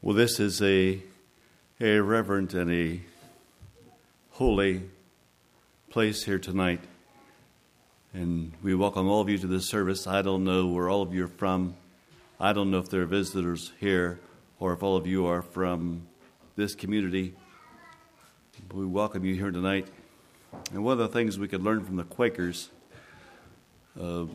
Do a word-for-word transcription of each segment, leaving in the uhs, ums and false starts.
Well, this is a, a reverent and a holy place here tonight. And we welcome all of you to this service. I don't know where all of you are from. I don't know if there are visitors here or if all of you are from this community. But we welcome you here tonight. And one of the things we could learn from the Quakers, uh,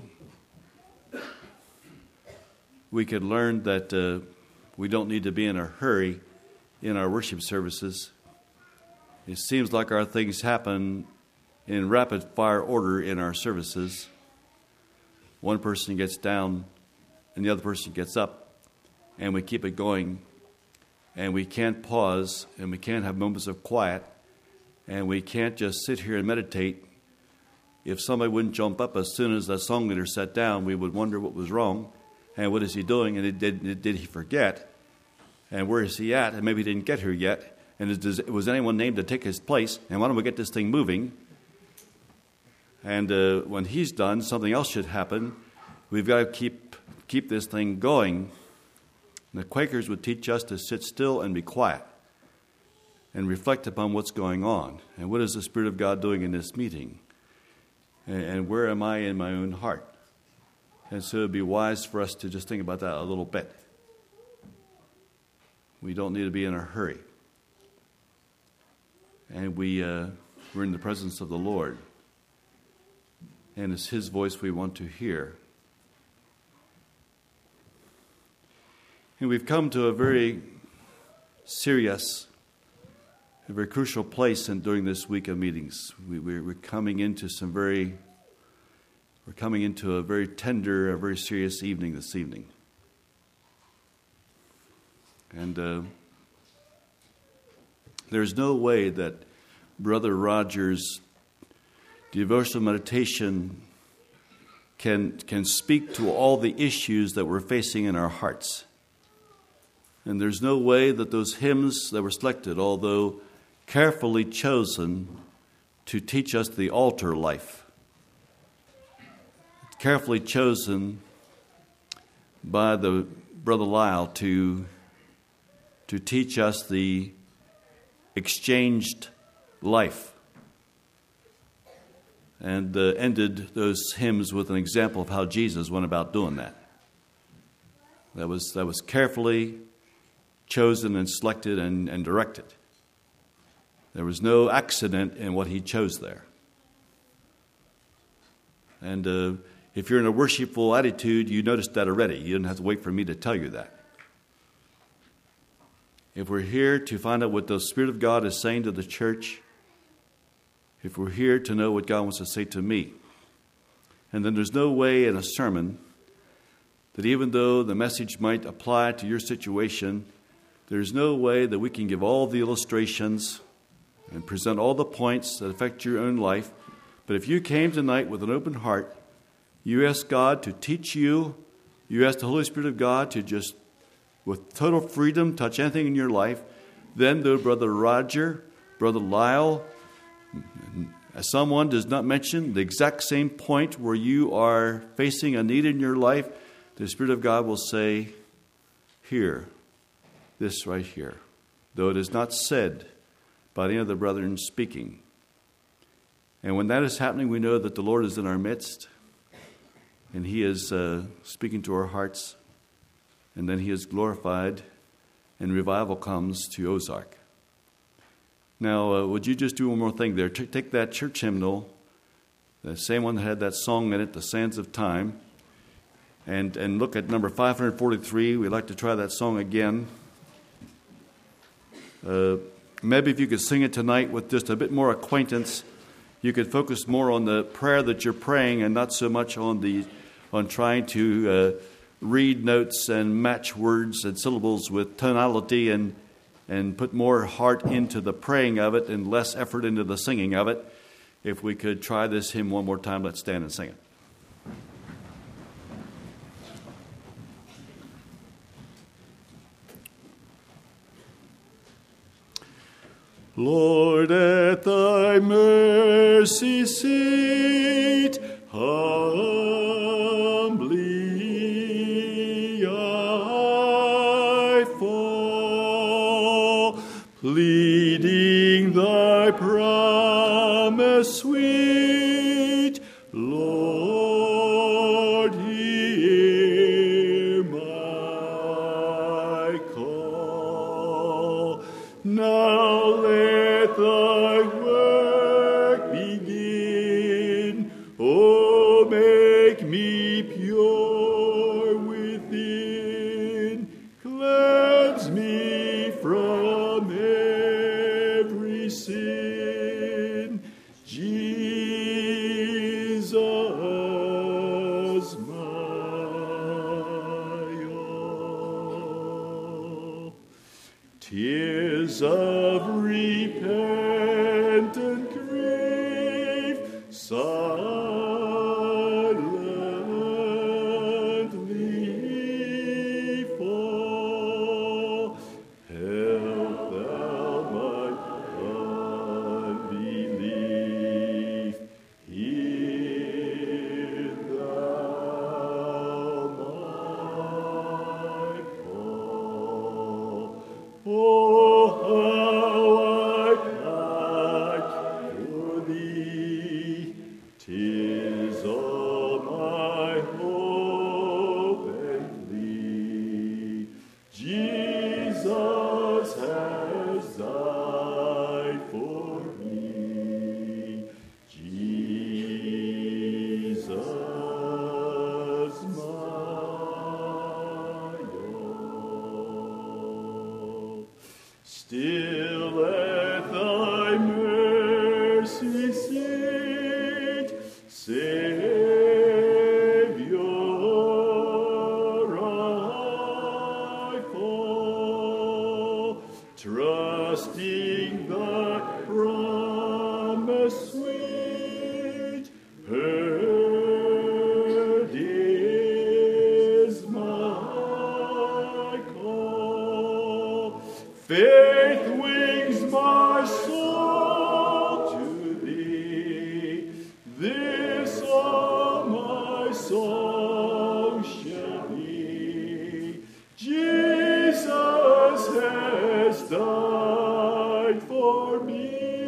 we could learn that uh, we don't need to be in a hurry in our worship services. It seems like our things happen in rapid fire order in our services. One person gets down and the other person gets up, and we keep it going, and we can't pause, and we can't have moments of quiet, and we can't just sit here and meditate. If somebody wouldn't jump up as soon as the song leader sat down, we would wonder what was wrong, and what is he doing, and did, did he forget, and where is he at, and maybe he didn't get here yet, and is, was anyone named to take his place, and why don't we get this thing moving? And uh, when he's done, something else should happen. We've got to keep keep this thing going. And the Quakers would teach us to sit still and be quiet and reflect upon what's going on, and what is the Spirit of God doing in this meeting, and, and where am I in my own heart? And so it would be wise for us to just think about that a little bit. We don't need to be in a hurry. And we, uh, we're in the presence of the Lord. And it's His voice we want to hear. And we've come to a very serious, a very crucial place in, during this week of meetings. We, we're, we're coming into some very, we're coming into a very tender, a very serious evening this evening. And uh, there's no way that Brother Rogers' devotional meditation can can speak to all the issues that we're facing in our hearts. And there's no way that those hymns that were selected, although carefully chosen to teach us the altar life, carefully chosen by the Brother Lyle to to teach us the exchanged life, and uh, ended those hymns with an example of how Jesus went about doing that. That was that was carefully chosen and selected and, and directed. There was no accident in what he chose there. And uh, if you're in a worshipful attitude, you noticed that already. You didn't have to wait for me to tell you that. If we're here to find out what the Spirit of God is saying to the church, if we're here to know what God wants to say to me, and then there's no way in a sermon that even though the message might apply to your situation, there's no way that we can give all the illustrations and present all the points that affect your own life. But if you came tonight with an open heart, you ask God to teach you, you ask the Holy Spirit of God to just, with total freedom, touch anything in your life, then though Brother Roger, Brother Lyle, as someone does not mention the exact same point where you are facing a need in your life, the Spirit of God will say, here, this right here, though it is not said by any of the brethren speaking. And when that is happening, we know that the Lord is in our midst, and He is uh, speaking to our hearts, and then He is glorified, and revival comes to Ozark. Now, uh, would you just do one more thing there? T- take that church hymnal, the same one that had that song in it, The Sands of Time, and, and look at number five forty-three. We'd like to try that song again. Uh, maybe if you could sing it tonight with just a bit more acquaintance, you could focus more on the prayer that you're praying and not so much on the on trying to uh, read notes and match words and syllables with tonality and and put more heart into the praying of it and less effort into the singing of it. If we could try this hymn one more time, let's stand and sing it. Lord, at Thy mercy seat, humbly I fall. Make me pure within, cleanse me from every sin. Jesus, my all. Tears of repentant grief, silently fall. Help thou my unbelief, hear thou my call. Oh, how I cry for thee, 'tis all my hope and plea. Jesus has died for me. Jesus, my all. Still at thy mercy seat, Savior, I fall, trusting thy promise sweet. Heard is my call. Faith wings my soul to thee. This all my song shall be. Jesus has died for me.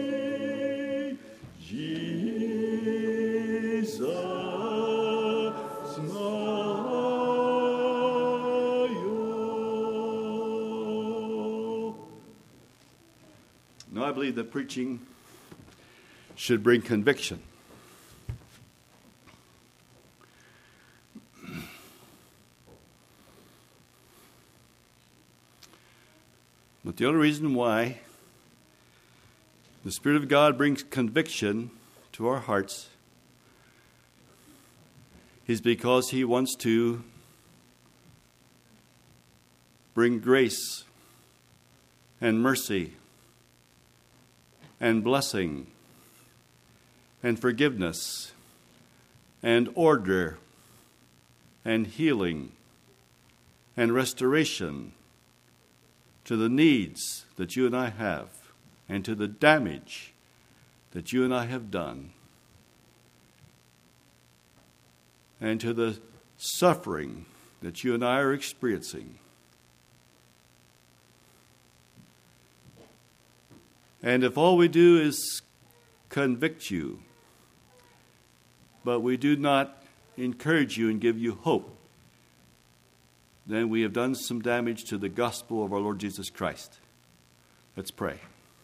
Jesus, my all. Now, I believe that preaching should bring conviction. But the only reason why the Spirit of God brings conviction to our hearts is because He wants to bring grace and mercy and blessing and forgiveness and order and healing and restoration to the needs that you and I have and to the damage that you and I have done and to the suffering that you and I are experiencing. And if all we do is convict you, but we do not encourage you and give you hope, then we have done some damage to the gospel of our Lord Jesus Christ. Let's pray.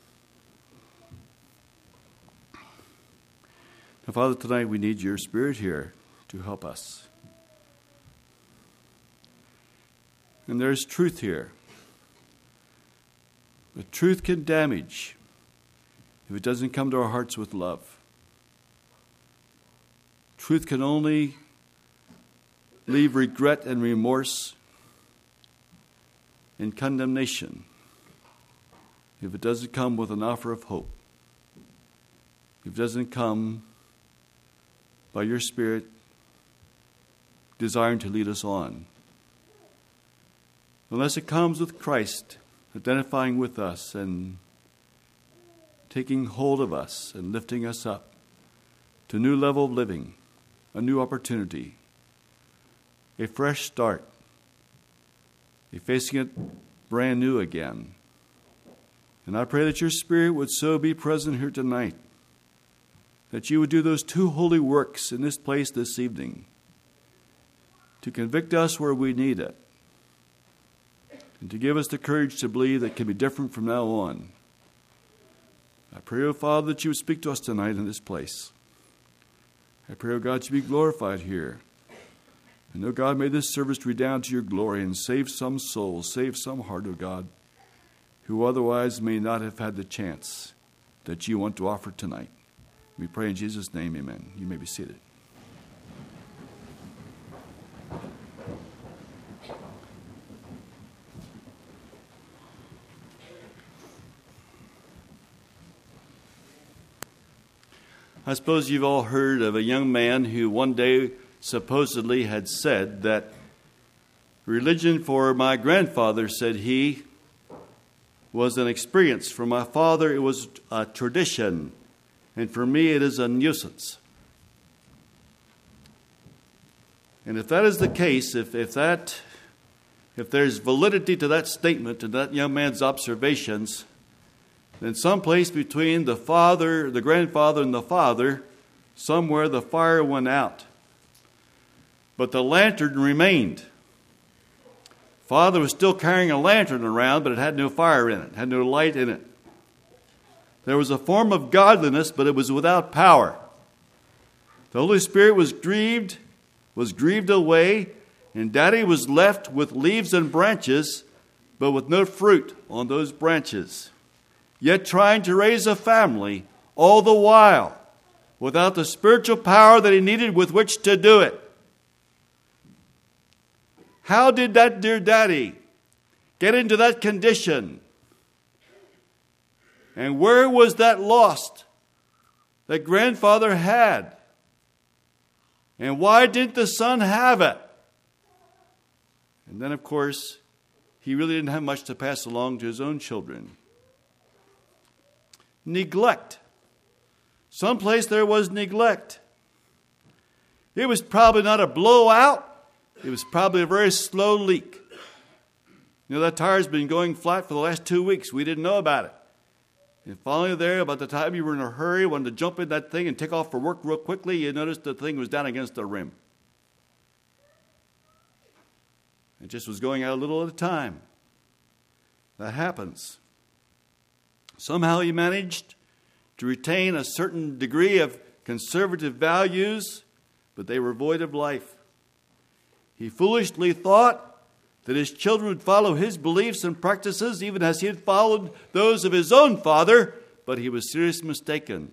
Now, Father, tonight we need your Spirit here to help us. And there's truth here. The truth can damage if it doesn't come to our hearts with love. Truth can only leave regret and remorse and condemnation if it doesn't come with an offer of hope. If it doesn't come by your Spirit desiring to lead us on. Unless it comes with Christ identifying with us and taking hold of us and lifting us up to a new level of living, a new opportunity, a fresh start, a facing it brand new again. And I pray that your Spirit would so be present here tonight, that you would do those two holy works in this place this evening, to convict us where we need it, and to give us the courage to believe that it can be different from now on. I pray, O Father, that you would speak to us tonight in this place. I pray, O God, to be glorified here And, oh God, may this service redound to your glory and save some soul, save some heart, oh God, who otherwise may not have had the chance that you want to offer tonight. We pray in Jesus' name, amen. You may be seated. I suppose you've all heard of a young man who one day supposedly had said that religion for my grandfather, said he, was an experience. For my father, it was a tradition. And for me, it is a nuisance. And if that is the case, if, if that, if there's validity to that statement, to that young man's observations, then someplace between the father, the grandfather, and the father, somewhere the fire went out. But the lantern remained. Father was still carrying a lantern around, but it had no fire in it, had no light in it. There was a form of godliness, but it was without power. The Holy Spirit was grieved, was grieved away, and Daddy was left with leaves and branches, but with no fruit on those branches. Yet trying to raise a family all the while without the spiritual power that he needed with which to do it. How did that dear daddy get into that condition? And where was that lost that grandfather had? And why didn't the son have it? And then, of course, he really didn't have much to pass along to his own children. Neglect. Someplace there was neglect. It was probably not a blowout. It was probably a very slow leak. You know, that tire's been going flat for the last two weeks. We didn't know about it. And finally there, about the time you were in a hurry, wanted to jump in that thing and take off for work real quickly, you noticed the thing was down against the rim. It just was going out a little at a time. That happens. Somehow he managed to retain a certain degree of conservative values, but they were void of life. He foolishly thought that his children would follow his beliefs and practices, even as he had followed those of his own father, but he was seriously mistaken.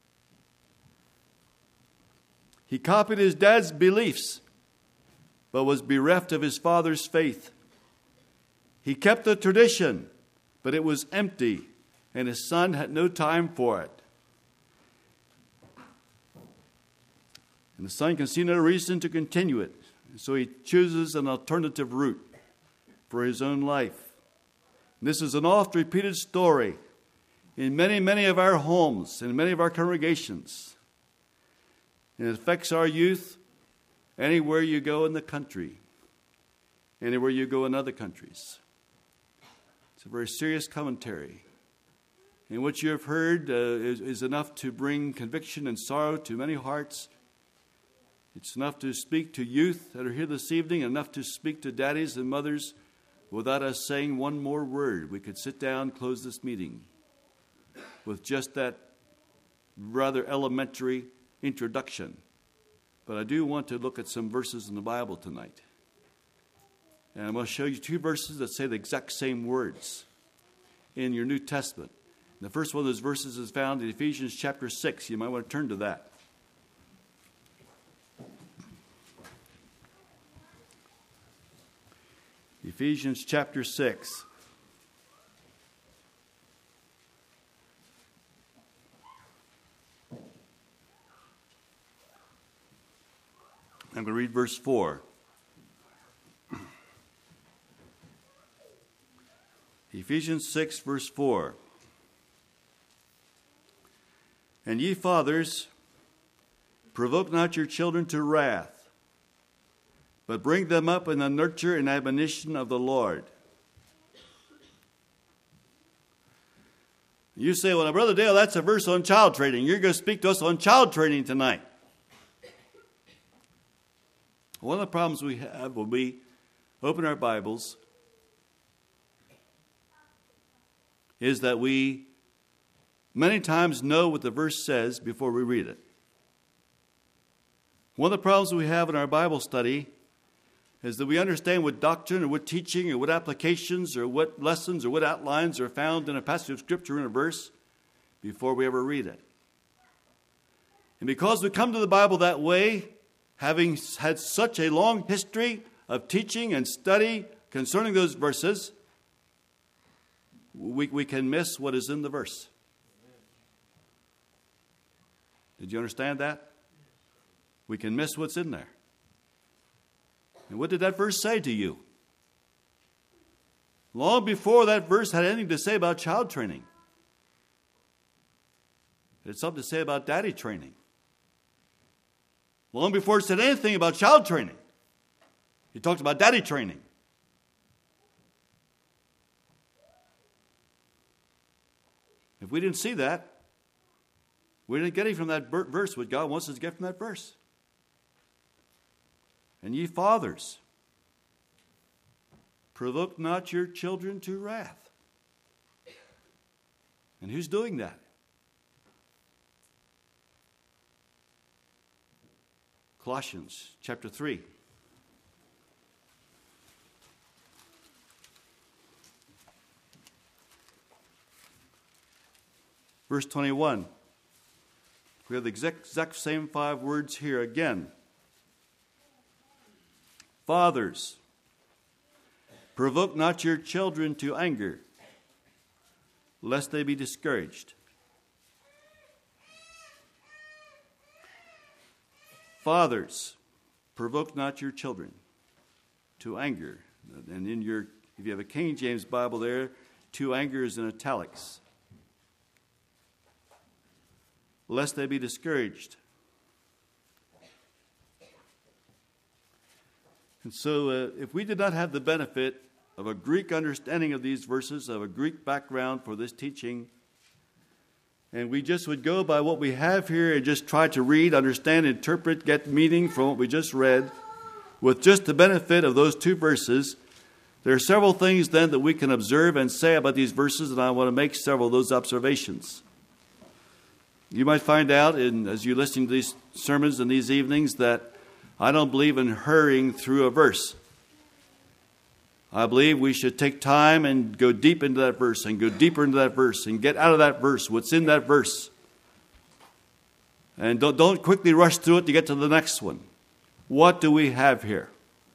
He copied his dad's beliefs, but was bereft of his father's faith. He kept the tradition, but it was empty, and his son had no time for it. And the son can see no reason to continue it, so he chooses an alternative route for his own life. And this is an oft-repeated story in many, many of our homes, in many of our congregations. And it affects our youth anywhere you go in the country, anywhere you go in other countries. It's a very serious commentary. And what you have heard uh, is, is enough to bring conviction and sorrow to many hearts. It's enough to speak to youth that are here this evening, enough to speak to daddies and mothers without us saying one more word. We could sit down, close this meeting with just that rather elementary introduction. But I do want to look at some verses in the Bible tonight. And I'm going to show you two verses that say the exact same words in your New Testament. The first one of those verses is found in Ephesians chapter six. You might want to turn to that. Ephesians chapter six. I'm going to read verse four. Ephesians six, verse four. And ye fathers, provoke not your children to wrath, but bring them up in the nurture and admonition of the Lord. You say, well, Brother Dale, that's a verse on child training. You're going to speak to us on child training tonight. One of the problems we have when we open our Bibles is that we many times know what the verse says before we read it. One of the problems we have in our Bible study is that we understand what doctrine or what teaching or what applications or what lessons or what outlines are found in a passage of Scripture in a verse before we ever read it. And because we come to the Bible that way, having had such a long history of teaching and study concerning those verses, we, we can miss what is in the verse. Did you understand that? We can miss what's in there. And what did that verse say to you? Long before that verse had anything to say about child training, it had something to say about daddy training. Long before it said anything about child training, he talked about daddy training. If we didn't see that, we didn't get it from that verse what God wants us to get from that verse. And ye fathers, provoke not your children to wrath. And who's doing that? Colossians chapter three. Verse twenty-one. We have the exact, exact same five words here again. Fathers, provoke not your children to anger, lest they be discouraged. Fathers, provoke not your children to anger. And in your, if you have a King James Bible there, to anger is in italics. Lest they be discouraged. And so uh, if we did not have the benefit of a Greek understanding of these verses, of a Greek background for this teaching, and we just would go by what we have here and just try to read, understand, interpret, get meaning from what we just read, with just the benefit of those two verses, there are several things then that we can observe and say about these verses, and I want to make several of those observations. You might find out, in, as you listen to these sermons in these evenings, that I don't believe in hurrying through a verse. I believe we should take time and go deep into that verse and go deeper into that verse and get out of that verse what's in that verse. And don't, don't quickly rush through it to get to the next one. What do we have here?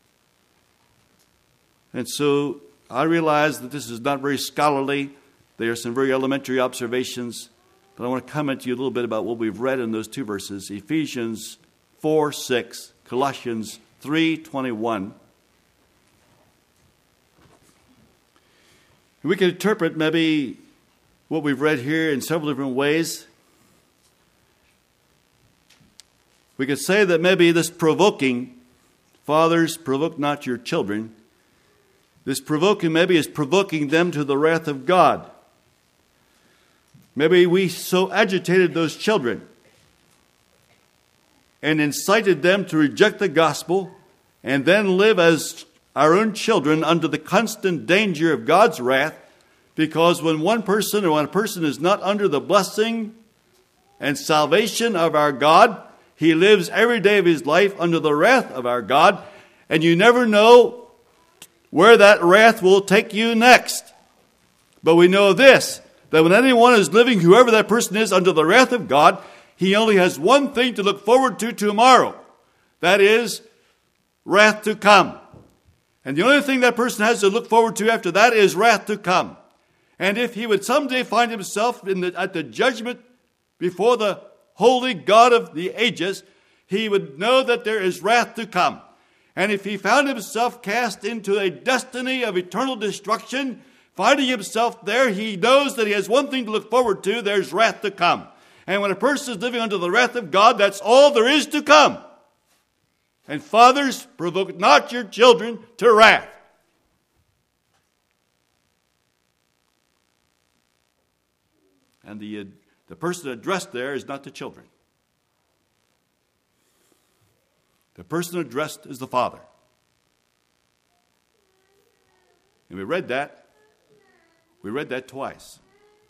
And so I realize that this is not very scholarly. There are some very elementary observations. But I want to comment to you a little bit about what we've read in those two verses. Ephesians four six, Colossians three twenty-one. We can interpret maybe what we've read here in several different ways. We could say that maybe this provoking, fathers, provoke not your children. This provoking maybe is provoking them to the wrath of God. Maybe we so agitated those children and incited them to reject the gospel and then live as our own children under the constant danger of God's wrath, because when one person or when a person is not under the blessing and salvation of our God, he lives every day of his life under the wrath of our God, and you never know where that wrath will take you next. But we know this, that when anyone is living, whoever that person is, under the wrath of God, he only has one thing to look forward to tomorrow. That is, wrath to come. And the only thing that person has to look forward to after that is wrath to come. And if he would someday find himself in the, at the judgment before the holy God of the ages, he would know that there is wrath to come. And if he found himself cast into a destiny of eternal destruction, finding himself there, he knows that he has one thing to look forward to, there's wrath to come. And when a person is living under the wrath of God, that's all there is to come. And fathers, provoke not your children to wrath. And the, uh, the person addressed there is not the children. The person addressed is the father. And we read that. We read that twice.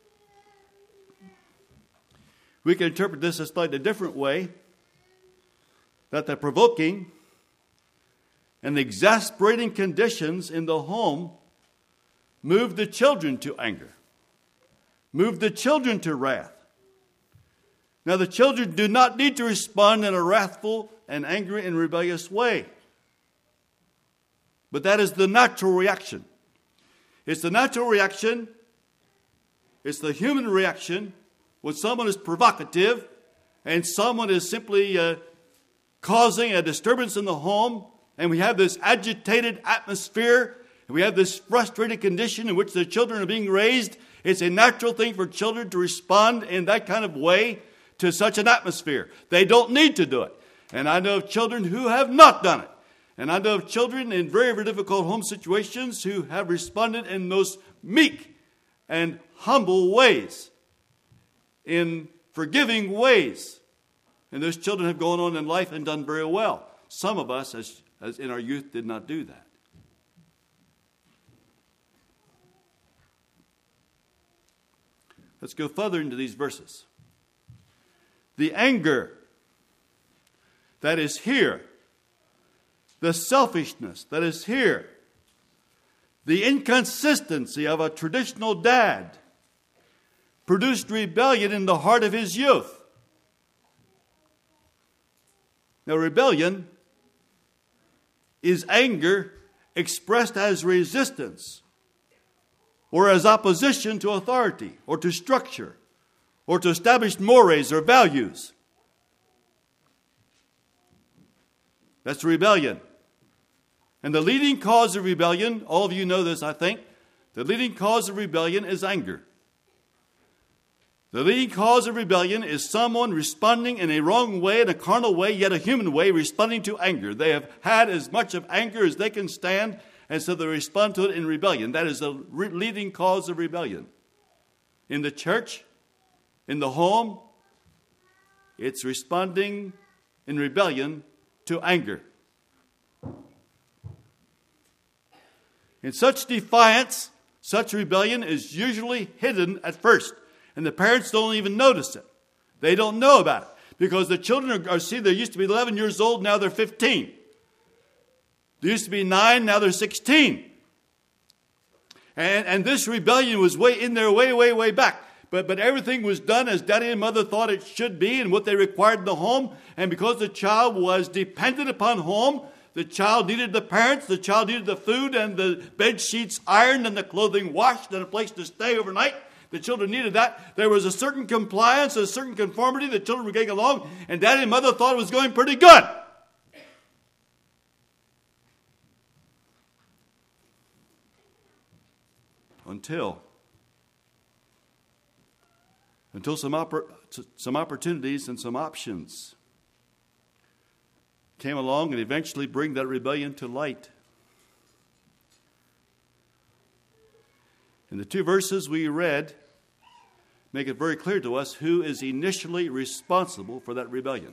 We can interpret this a slightly different way. That the provoking and the exasperating conditions in the home move the children to anger, move the children to wrath. Now, the children do not need to respond in a wrathful and angry and rebellious way. But that is the natural reaction. It's the natural reaction. It's the human reaction when someone is provocative and someone is simply uh, causing a disturbance in the home, and we have this agitated atmosphere, and we have this frustrated condition in which the children are being raised. It's a natural thing for children to respond in that kind of way to such an atmosphere. They don't need to do it. And I know of children who have not done it. And I know of children in very, very difficult home situations who have responded in those meek and humble ways, in forgiving ways. And those children have gone on in life and done very well. Some of us, as, as in our youth, did not do that. Let's go further into these verses. The anger that is here, the selfishness that is here, the inconsistency of a traditional dad produced rebellion in the heart of his youth. Now, rebellion is anger expressed as resistance or as opposition to authority or to structure or to established mores or values. That's rebellion. And the leading cause of rebellion, all of you know this, I think, the leading cause of rebellion is anger. The leading cause of rebellion is someone responding in a wrong way, in a carnal way, yet a human way, responding to anger. They have had as much of anger as they can stand, and so they respond to it in rebellion. That is the re- leading cause of rebellion. In the church, in the home, it's responding in rebellion to anger. In such defiance, such rebellion is usually hidden at first, and the parents don't even notice it. They don't know about it because the children are, are see, they used to be eleven years old, now they're fifteen. They used to be nine, now they're sixteen. And, and this rebellion was way in there, way, way, way back. But, but everything was done as daddy and mother thought it should be and what they required in the home. And because the child was dependent upon home, the child needed the parents, the child needed the food and the bed sheets ironed and the clothing washed and a place to stay overnight. The children needed that. There was a certain compliance, a certain conformity. The children were getting along, and daddy and mother thought it was going pretty good. Until, until some, oppor- some opportunities and some options came along and eventually bring that rebellion to light. And the two verses we read make it very clear to us who is initially responsible for that rebellion.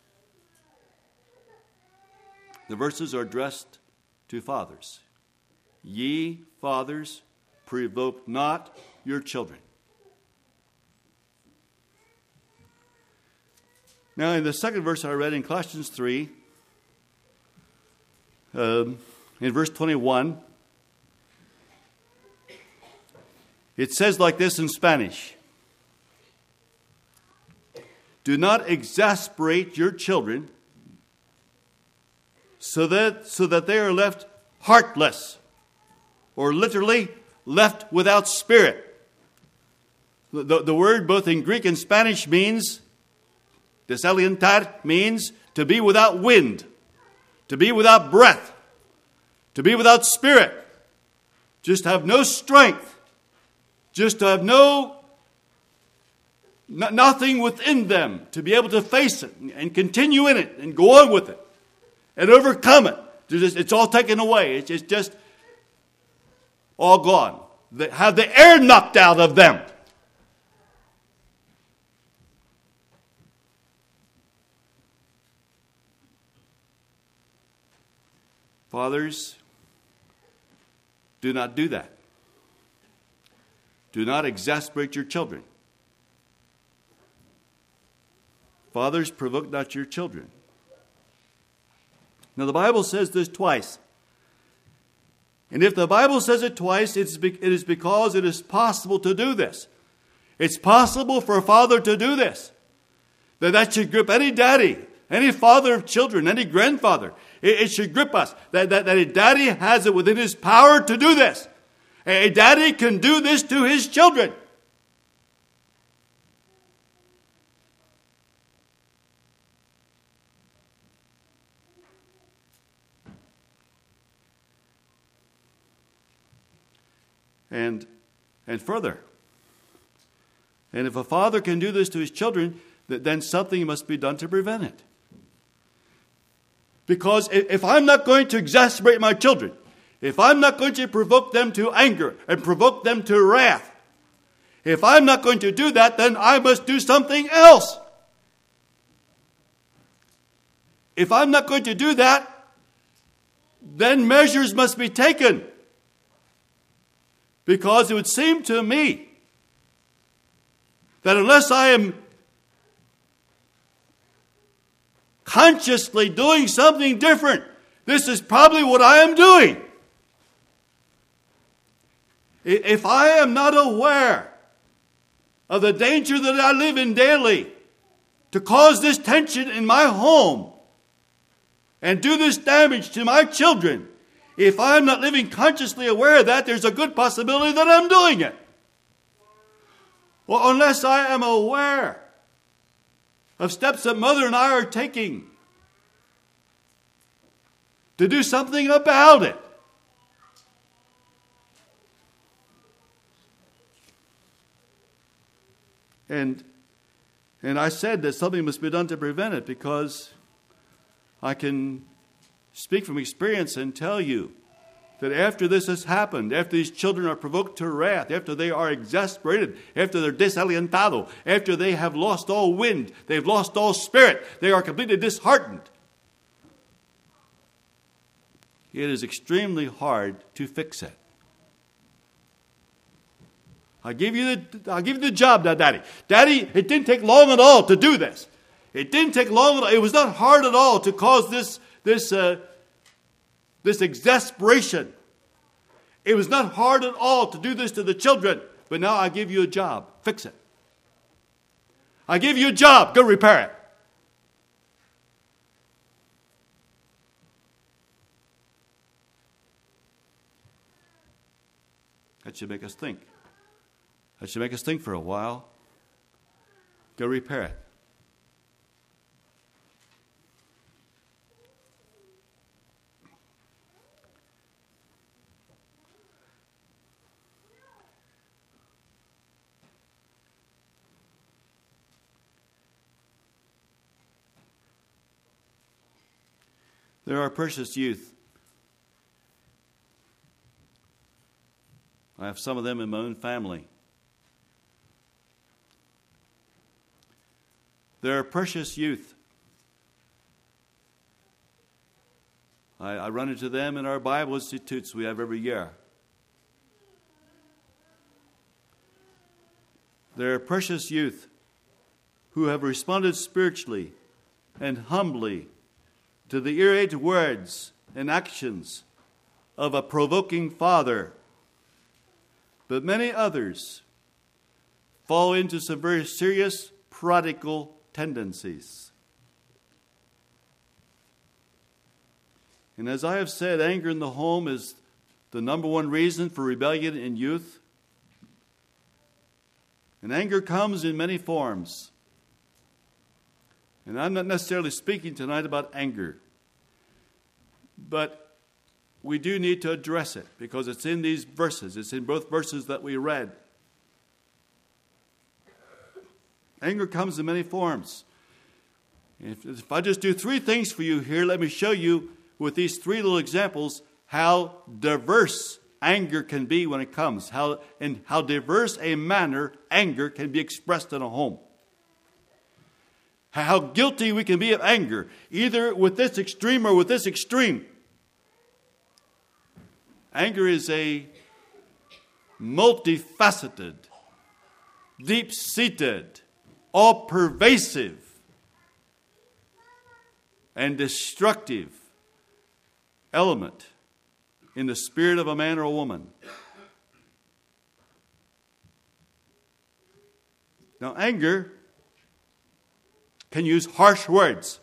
The verses are addressed to fathers. Ye fathers, provoke not your children. Now, in the second verse I read in Colossians three, um, in verse twenty-one, it says like this in Spanish: do not exasperate your children so that, so that they are left heartless, or literally left without spirit. The, the, the word both in Greek and Spanish means, desalientar, means to be without wind, to be without breath, to be without spirit, just have no strength, just to have no, n- nothing within them to be able to face it and, and continue in it and go on with it and overcome it. Just, it's all taken away. It's, it's just all gone. They have the air knocked out of them. Fathers, do not do that. Do not exasperate your children. Fathers, provoke not your children. Now, the Bible says this twice. And if the Bible says it twice, it's be- it is because it is possible to do this. It's possible for a father to do this. That that should grip any daddy, any father of children, any grandfather. It, it should grip us. That, that, that a daddy has it within his power to do this. A daddy can do this to his children. And, and further, and if a father can do this to his children, then something must be done to prevent it. Because if I'm not going to exasperate my children, if I'm not going to provoke them to anger and provoke them to wrath, if I'm not going to do that, then I must do something else. If I'm not going to do that, then measures must be taken. Because it would seem to me that unless I am consciously doing something different, this is probably what I am doing. If I am not aware of the danger that I live in daily to cause this tension in my home and do this damage to my children, if I'm not living consciously aware of that, there's a good possibility that I'm doing it. Well, unless I am aware of steps that Mother and I are taking to do something about it. And, and I said that something must be done to prevent it because I can speak from experience and tell you that after this has happened, after these children are provoked to wrath, after they are exasperated, after they're desalientado, after they have lost all wind, they've lost all spirit, they are completely disheartened, it is extremely hard to fix it. I give you the, I'll give you the job now, Daddy. Daddy, it didn't take long at all to do this. It didn't take long at all. It was not hard at all to cause this This uh, this exasperation. It was not hard at all to do this to the children. But now I give you a job. Fix it. I give you a job. Go repair it. That should make us think. That should make us think for a while. Go repair it. There are precious youth. I have some of them in my own family. There are precious youth. I, I run into them in our Bible institutes we have every year. There are precious youth who have responded spiritually and humbly to the irate words and actions of a provoking father. But many others fall into some very serious prodigal tendencies. And as I have said, anger in the home is the number one reason for rebellion in youth. And anger comes in many forms. And I'm not necessarily speaking tonight about anger. But we do need to address it because it's in these verses. It's in both verses that we read. Anger comes in many forms. If, if I just do three things for you here, let me show you with these three little examples how diverse anger can be when it comes. How, in how diverse a manner anger can be expressed in a home. How guilty we can be of anger, either with this extreme or with this extreme. Anger is a multifaceted, deep-seated, all-pervasive, and destructive element in the spirit of a man or a woman. Now, anger can use harsh words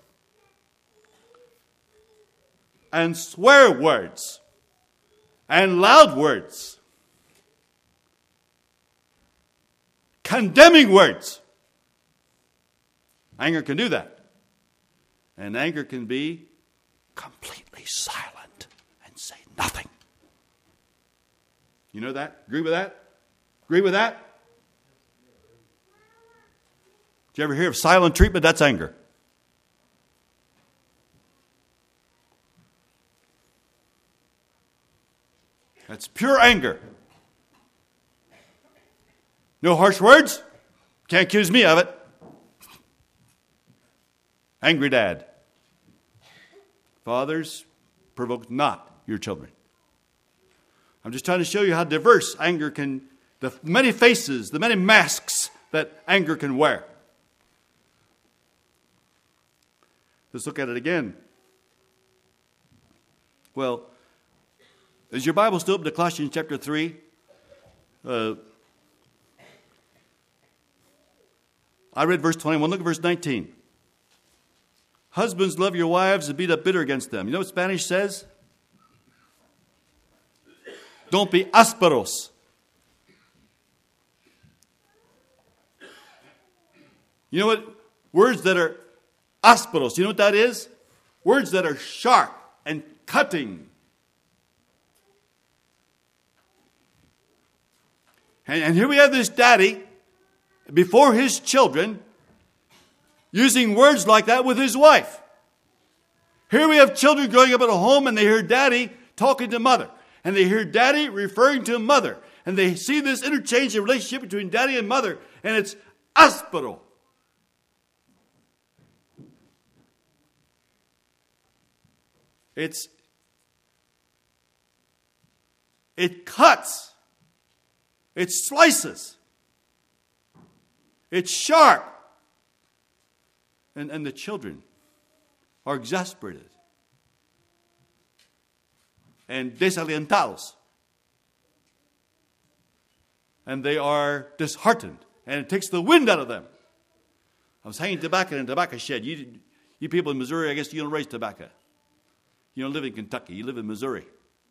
and swear words and loud words, condemning words. Anger can do that. And anger can be completely silent and say nothing. You know that? Agree with that? Agree with that? Did you ever hear of silent treatment? That's anger. That's pure anger. No harsh words? Can't accuse me of it. Angry dad. Fathers, provoke not your children. I'm just trying to show you how diverse anger can, the many faces, the many masks that anger can wear. Let's look at it again. Well, is your Bible still open to Colossians chapter three? Uh, I read verse twenty-one. Look at verse nineteen. Husbands, love your wives and be not bitter against them. You know what Spanish says? Don't be ásperos. You know what? Words that are ásperos. You know what that is? Words that are sharp and cutting. And, and here we have this daddy before his children using words like that with his wife. Here we have children growing up at a home and they hear daddy talking to mother. And they hear daddy referring to mother. And they see this interchange of relationship between daddy and mother. And it's áspero. It's, it cuts. It slices. It's sharp. And, and the children are exasperated and desalientados. And they are disheartened. And it takes the wind out of them. I was hanging tobacco in a tobacco shed. You, you people in Missouri, I guess you don't raise tobacco. You don't live in Kentucky. You live in Missouri.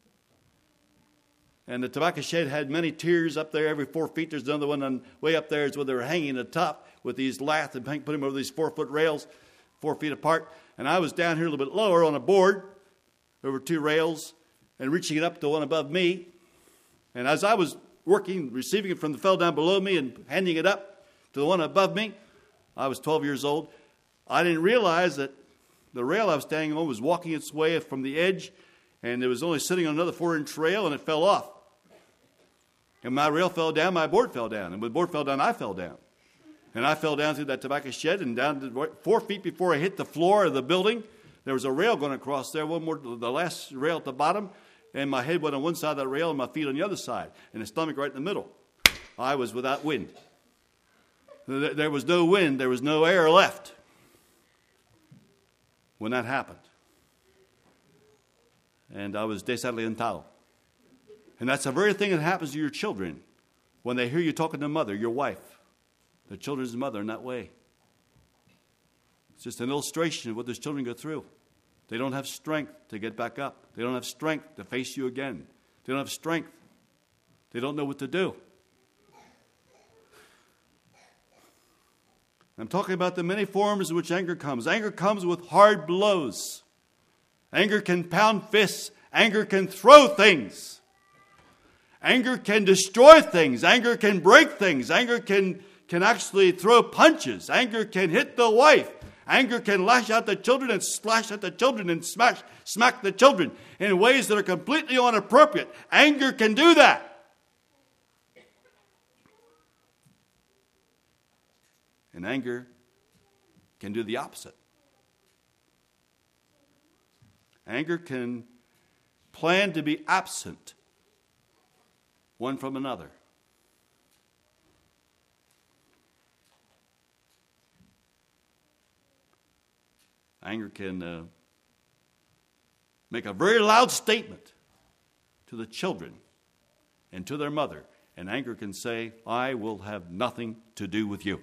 And the tobacco shed had many tiers up there every four feet. There's another one on, way up there is where they were hanging at the top with these laths and put them over these four-foot rails, four feet apart. And I was down here a little bit lower on a board over two rails and reaching it up to the one above me. And as I was working, receiving it from the fellow down below me and handing it up to the one above me, I was twelve years old. I didn't realize that the rail I was standing on was walking its way from the edge, and it was only sitting on another four-inch rail, and it fell off. And my rail fell down, my board fell down. And when the board fell down, I fell down. And I fell down through that tobacco shed, and down to four feet before I hit the floor of the building, there was a rail going across there, one more, the last rail at the bottom, and my head went on one side of that rail and my feet on the other side, and the stomach right in the middle. I was without wind. There was no wind, there was no air left when that happened. And I was desalientado. And that's the very thing that happens to your children when they hear you talking to mother, your wife, the children's mother in that way. It's just an illustration of what those children go through. They don't have strength to get back up. They don't have strength to face you again. They don't have strength. They don't know what to do. I'm talking about the many forms in which anger comes. Anger comes with hard blows. Anger can pound fists. Anger can throw things. Anger can destroy things. Anger can break things. Anger can, can actually throw punches. Anger can hit the wife. Anger can lash out the children and slash at the children and smash, smack the children in ways that are completely inappropriate. Anger can do that. And anger can do the opposite. Anger can plan to be absent one from another. Anger can uh, make a very loud statement to the children and to their mother, and anger can say, I will have nothing to do with you.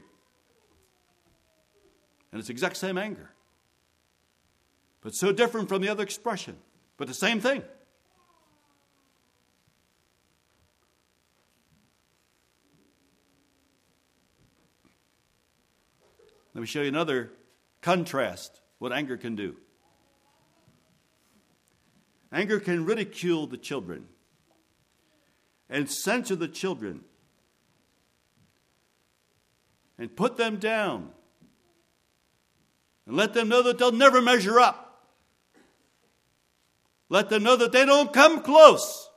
And it's the exact same anger, but so different from the other expression, but the same thing. Let me show you another contrast, what anger can do. Anger can ridicule the children and censor the children and put them down and let them know that they'll never measure up. Let them know that they don't come close.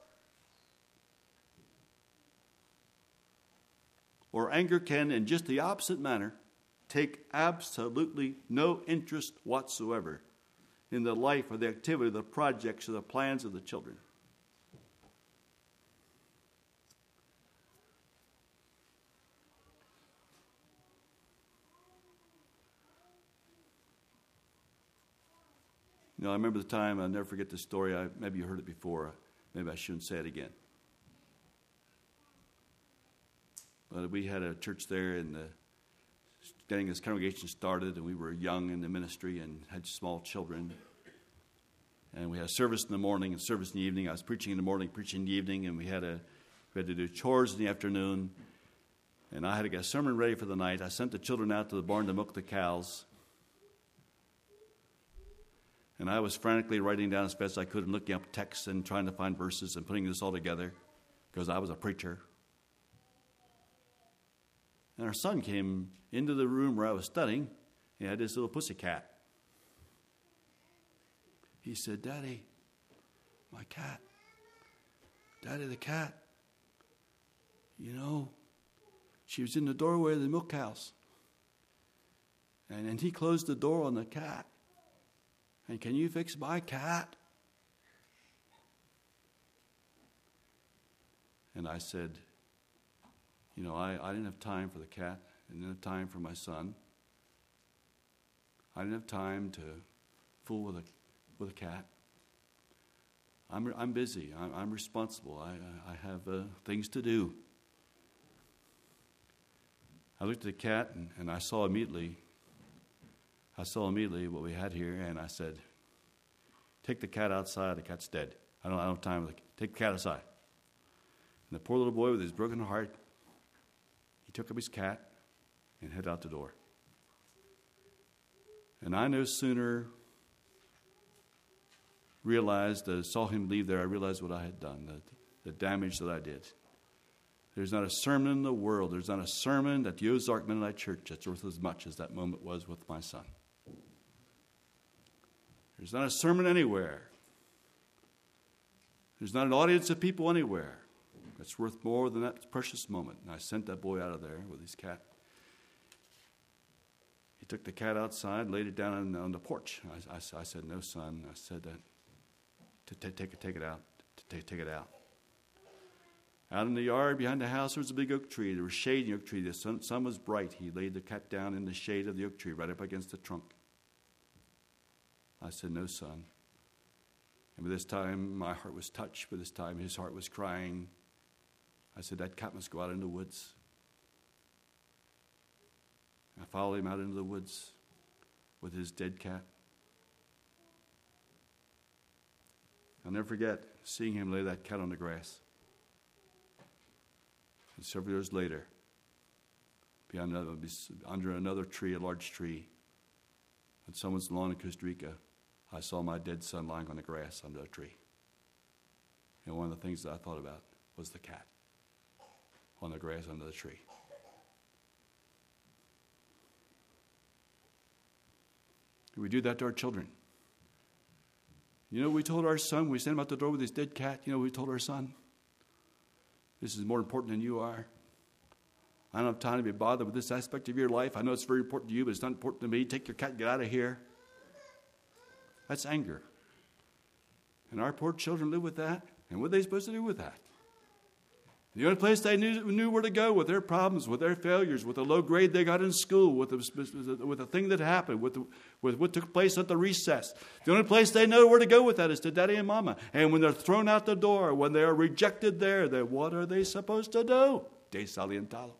Or anger can, in just the opposite manner, take absolutely no interest whatsoever in the life or the activity, the projects or the plans of the children. You know, I remember the time, I'll never forget this story. I, maybe you heard it before. Maybe I shouldn't say it again. But we had a church there, and the, getting this congregation started, and we were young in the ministry and had small children. And we had a service in the morning and service in the evening. I was preaching in the morning, preaching in the evening, and we had a we had to do chores in the afternoon. And I had to get a sermon ready for the night. I sent the children out to the barn to milk the cows. And I was frantically writing down as fast as I could and looking up texts and trying to find verses and putting this all together because I was a preacher. And our son came into the room where I was studying. He had this little pussy cat. He said, Daddy, my cat. Daddy, the cat. You know, she was in the doorway of the milk house. And, and he closed the door on the cat. And can you fix my cat? And I said, you know, I, I didn't have time for the cat. I didn't have time for my son. I didn't have time to fool with a with a cat. I'm I'm busy. I'm, I'm responsible. I I have uh, things to do. I looked at the cat and, and I saw immediately. I saw immediately what we had here, and I said, "Take the cat outside. The cat's dead. I don't I don't have time. Take the cat outside." And the poor little boy with his broken heart, he took up his cat and headed out the door. And I no sooner realized, uh, saw him leave there, I realized what I had done, the, the damage that I did. There's not a sermon in the world, there's not a sermon at the Ozark Mennonite Church that's worth as much as that moment was with my son. There's not a sermon anywhere. There's not an audience of people anywhere that's worth more than that precious moment. And I sent that boy out of there with his cat. He took the cat outside, laid it down on, on the porch. I, I, I said, "No, son." I said that to t- take it, take it out, to t- take it out. Out in the yard behind the house, there was a big oak tree. There was shade in the oak tree. The sun, sun was bright. He laid the cat down in the shade of the oak tree, right up against the trunk. I said, "No, son." And by this time, my heart was touched. By this time, his heart was crying. I said, "That cat must go out in the woods." I followed him out into the woods with his dead cat. I'll never forget seeing him lay that cat on the grass. And several years later, behind another, under another tree, a large tree, on someone's lawn in Costa Rica, I saw my dead son lying on the grass under a tree. And one of the things that I thought about was the cat on the grass under the tree. We do that to our children. You know, we told our son, we sent him out the door with his dead cat. You know, we told our son, "This is more important than you are. I don't have time to be bothered with this aspect of your life. I know it's very important to you, but it's not important to me. Take your cat and get out of here." That's anger. And our poor children live with that. And what are they supposed to do with that? The only place they knew, knew where to go with their problems, with their failures, with the low grade they got in school, with the, with the thing that happened, with, the, with what took place at the recess. The only place they know where to go with that is to Daddy and Mama. And when they're thrown out the door, when they are rejected there, then what are they supposed to do? Desalientado.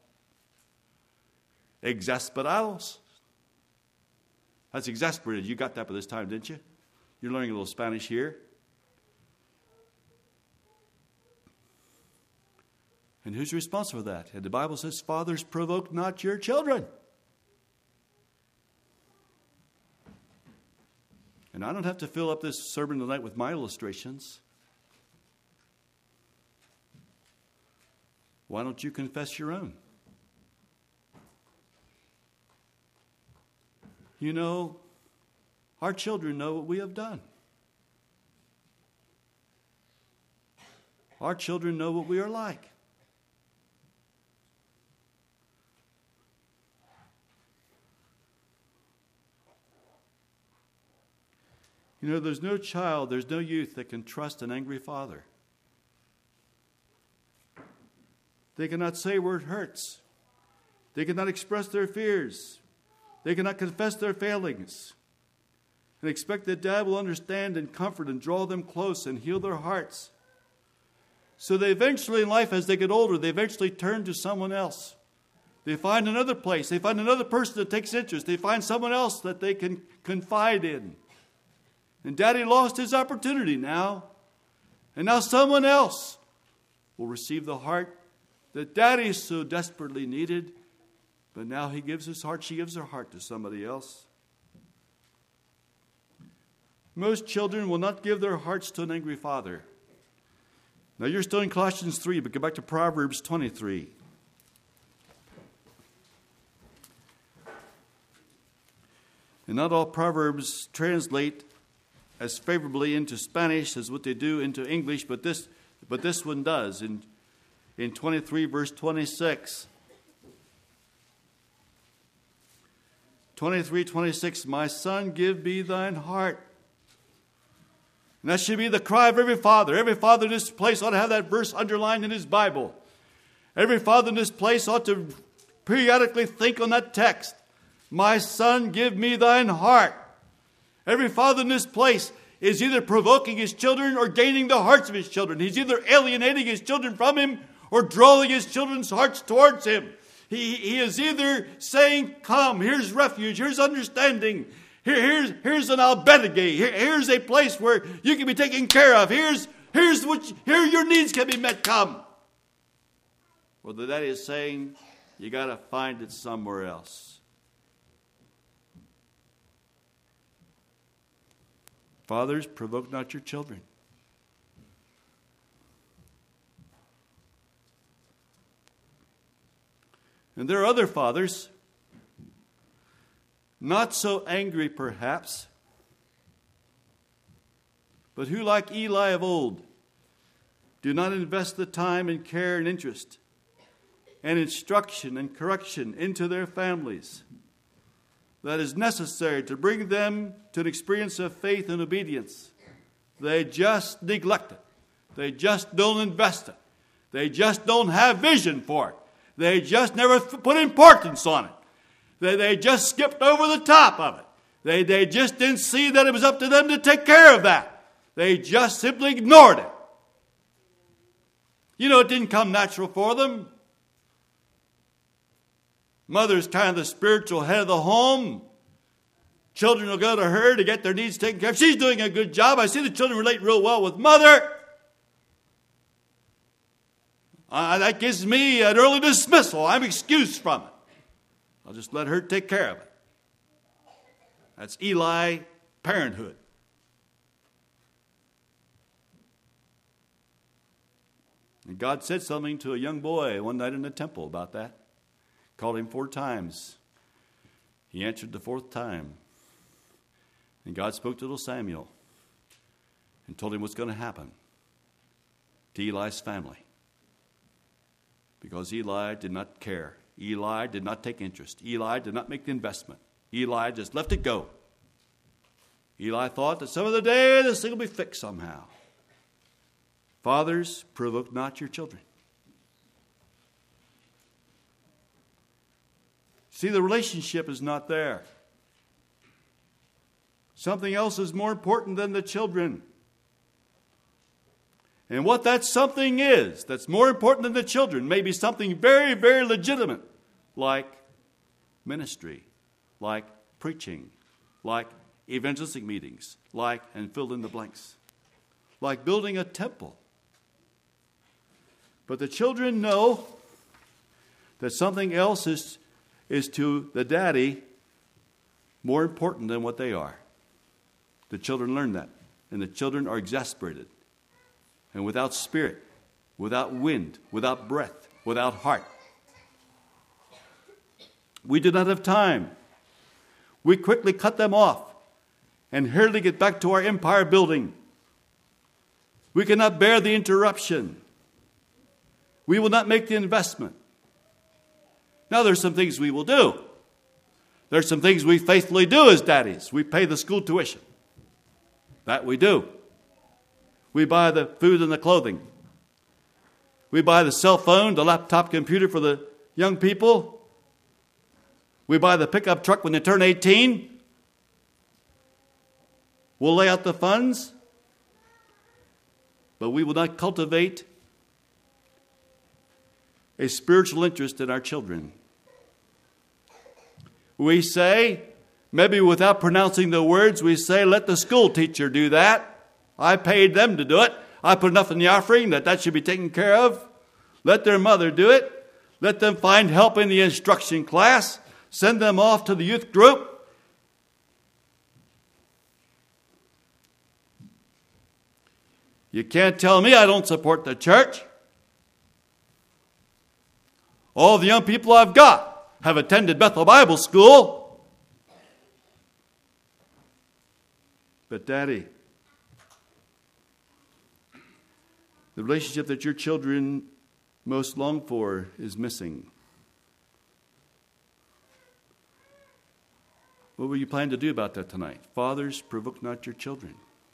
Exasperados. That's exasperated. You got that by this time, didn't you? You're learning a little Spanish here. And who's responsible for that? And the Bible says, fathers, provoke not your children. And I don't have to fill up this sermon tonight with my illustrations. Why don't you confess your own? You know, our children know what we have done. Our children know what we are like. You know, there's no child, there's no youth that can trust an angry father. They cannot say where it hurts. They cannot express their fears. They cannot confess their failings. And expect that Dad will understand and comfort and draw them close and heal their hearts. So they eventually in life, as they get older, they eventually turn to someone else. They find another place. They find another person that takes interest. They find someone else that they can confide in. And Daddy lost his opportunity now. And now someone else will receive the heart that Daddy so desperately needed. But now he gives his heart, she gives her heart to somebody else. Most children will not give their hearts to an angry father. Now you're still in Colossians three, but go back to Proverbs twenty-three. And not all Proverbs translate as favorably into Spanish as what they do into English, but this but this one does. In, in twenty-three, verse twenty-six. twenty-three, twenty-six, my son, give me thine heart. And that should be the cry of every father. Every father in this place ought to have that verse underlined in his Bible. Every father in this place ought to periodically think on that text. My son, give me thine heart. Every father in this place is either provoking his children or gaining the hearts of his children. He's either alienating his children from him or drawing his children's hearts towards him. He, he is either saying, come, here's refuge, here's understanding, here, here's, here's an albergue, here, here's a place where you can be taken care of, here's, here's what, here your needs can be met, come. Or the daddy is saying, you got to find it somewhere else. Fathers, provoke not your children. And there are other fathers, not so angry perhaps, but who, like Eli of old, do not invest the time and care and interest and instruction and correction into their families that is necessary to bring them to an experience of faith and obedience. They just neglect it. They just don't invest it. They just don't have vision for it. They just never put importance on it. They, they just skipped over the top of it. They, they just didn't see that it was up to them to take care of that. They just simply ignored it. You know, it didn't come natural for them. Mother's kind of the spiritual head of the home. Children will go to her to get their needs taken care of. She's doing a good job. I see the children relate real well with mother. Uh, that gives me an early dismissal. I'm excused from it. I'll just let her take care of it. That's Eli parenthood. And God said something to a young boy one night in the temple about that. Called him four times. He answered the fourth time. And God spoke to little Samuel and told him what's going to happen to Eli's family. Because Eli did not care. Eli did not take interest. Eli did not make the investment. Eli just left it go. Eli thought that some other day this thing will be fixed somehow. Fathers, provoke not your children. See, the relationship is not there. Something else is more important than the children. And what that something is that's more important than the children may be something very, very legitimate, like ministry, like preaching, like evangelistic meetings, like, and fill in the blanks, like building a temple. But the children know that something else is, is to the daddy more important than what they are. The children learn that, and the children are exasperated. And without spirit, without wind, without breath, without heart. We do not have time. We quickly cut them off and hurriedly get back to our empire building. We cannot bear the interruption. We will not make the investment. Now, there's some things we will do. There's some things we faithfully do as daddies. We pay the school tuition. That we do. We buy the food and the clothing. We buy the cell phone, the laptop computer for the young people. We buy the pickup truck when they turn eighteen. We'll lay out the funds. But we will not cultivate a spiritual interest in our children. We say, maybe without pronouncing the words, we say, let the school teacher do that. I paid them to do it. I put enough in the offering that that should be taken care of. Let their mother do it. Let them find help in the instruction class. Send them off to the youth group. You can't tell me I don't support the church. All the young people I've got have attended Bethel Bible School. But Daddy, the relationship that your children most long for is missing. What will you plan to do about that tonight? Fathers, provoke not your children.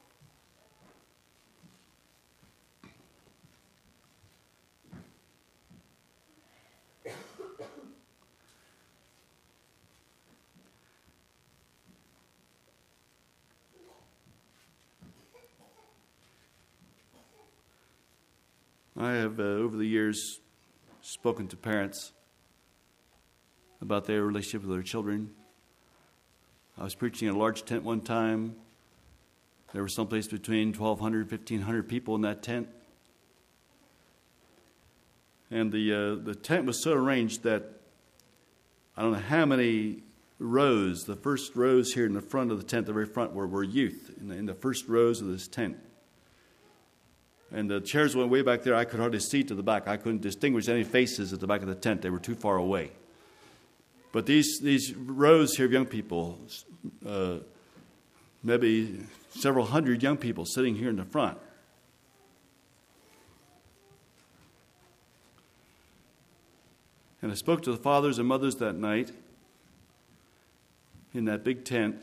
I have, uh, over the years, spoken to parents about their relationship with their children. I was preaching in a large tent one time. There was someplace between twelve hundred, fifteen hundred people in that tent. And the uh, the tent was so arranged that I don't know how many rows, the first rows here in the front of the tent, the very front, were, were youth in the, in the first rows of this tent. And the chairs went way back there. I could hardly see to the back. I couldn't distinguish any faces at the back of the tent. They were too far away. But these these rows here of young people, uh, maybe several hundred young people sitting here in the front. And I spoke to the fathers and mothers that night in that big tent.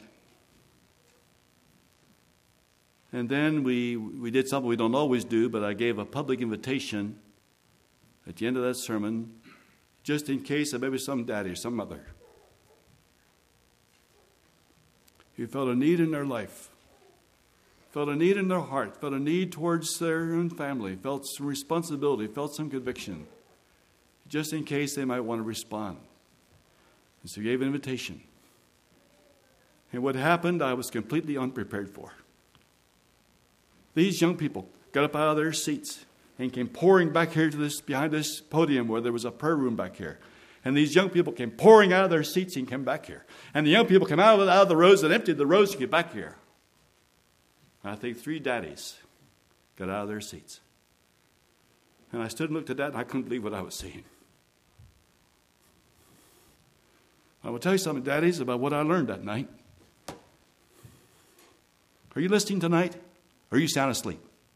And then we, we did something we don't always do, but I gave a public invitation at the end of that sermon, just in case of maybe some daddy or some mother who felt a need in their life, felt a need in their heart, felt a need towards their own family, felt some responsibility, felt some conviction, just in case they might want to respond. And so he gave an invitation. And what happened, I was completely unprepared for. These young people got up out of their seats and came pouring back here to this, behind this podium where there was a prayer room back here. And these young people came pouring out of their seats and came back here. And the young people came out of, out of the rows and emptied the rows to get back here. And I think three daddies got out of their seats. And I stood and looked at that and I couldn't believe what I was seeing. I will tell you something, daddies, about what I learned that night. Are you listening tonight? Or are you sound asleep?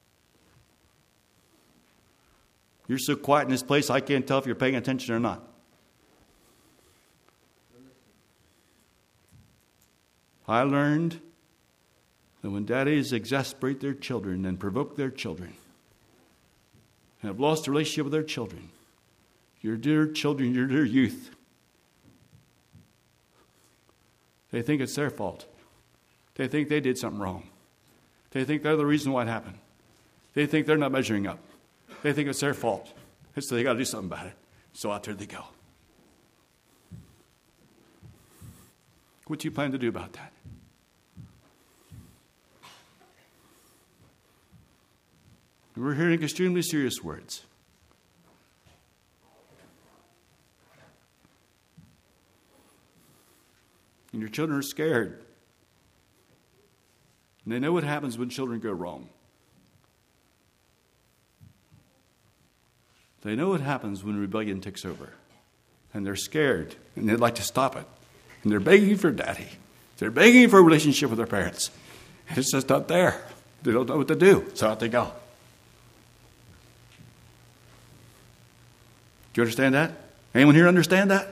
You're so quiet in this place, I can't tell if you're paying attention or not. I learned that when daddies exasperate their children and provoke their children and have lost a relationship with their children, your dear children, your dear youth, They think it's their fault. They think they did something wrong. They think they're the reason why it happened. They think they're not measuring up. They think it's their fault. And so they got to do something about it. So out there they go. What do you plan to do about that? We're hearing extremely serious words. And your children are scared. And they know what happens when children go wrong. They know what happens when rebellion takes over. And they're scared. And they'd like to stop it. And they're begging for daddy. They're begging for a relationship with their parents. And it's just not there. They don't know what to do. So out they go. Do you understand that? Anyone here understand that?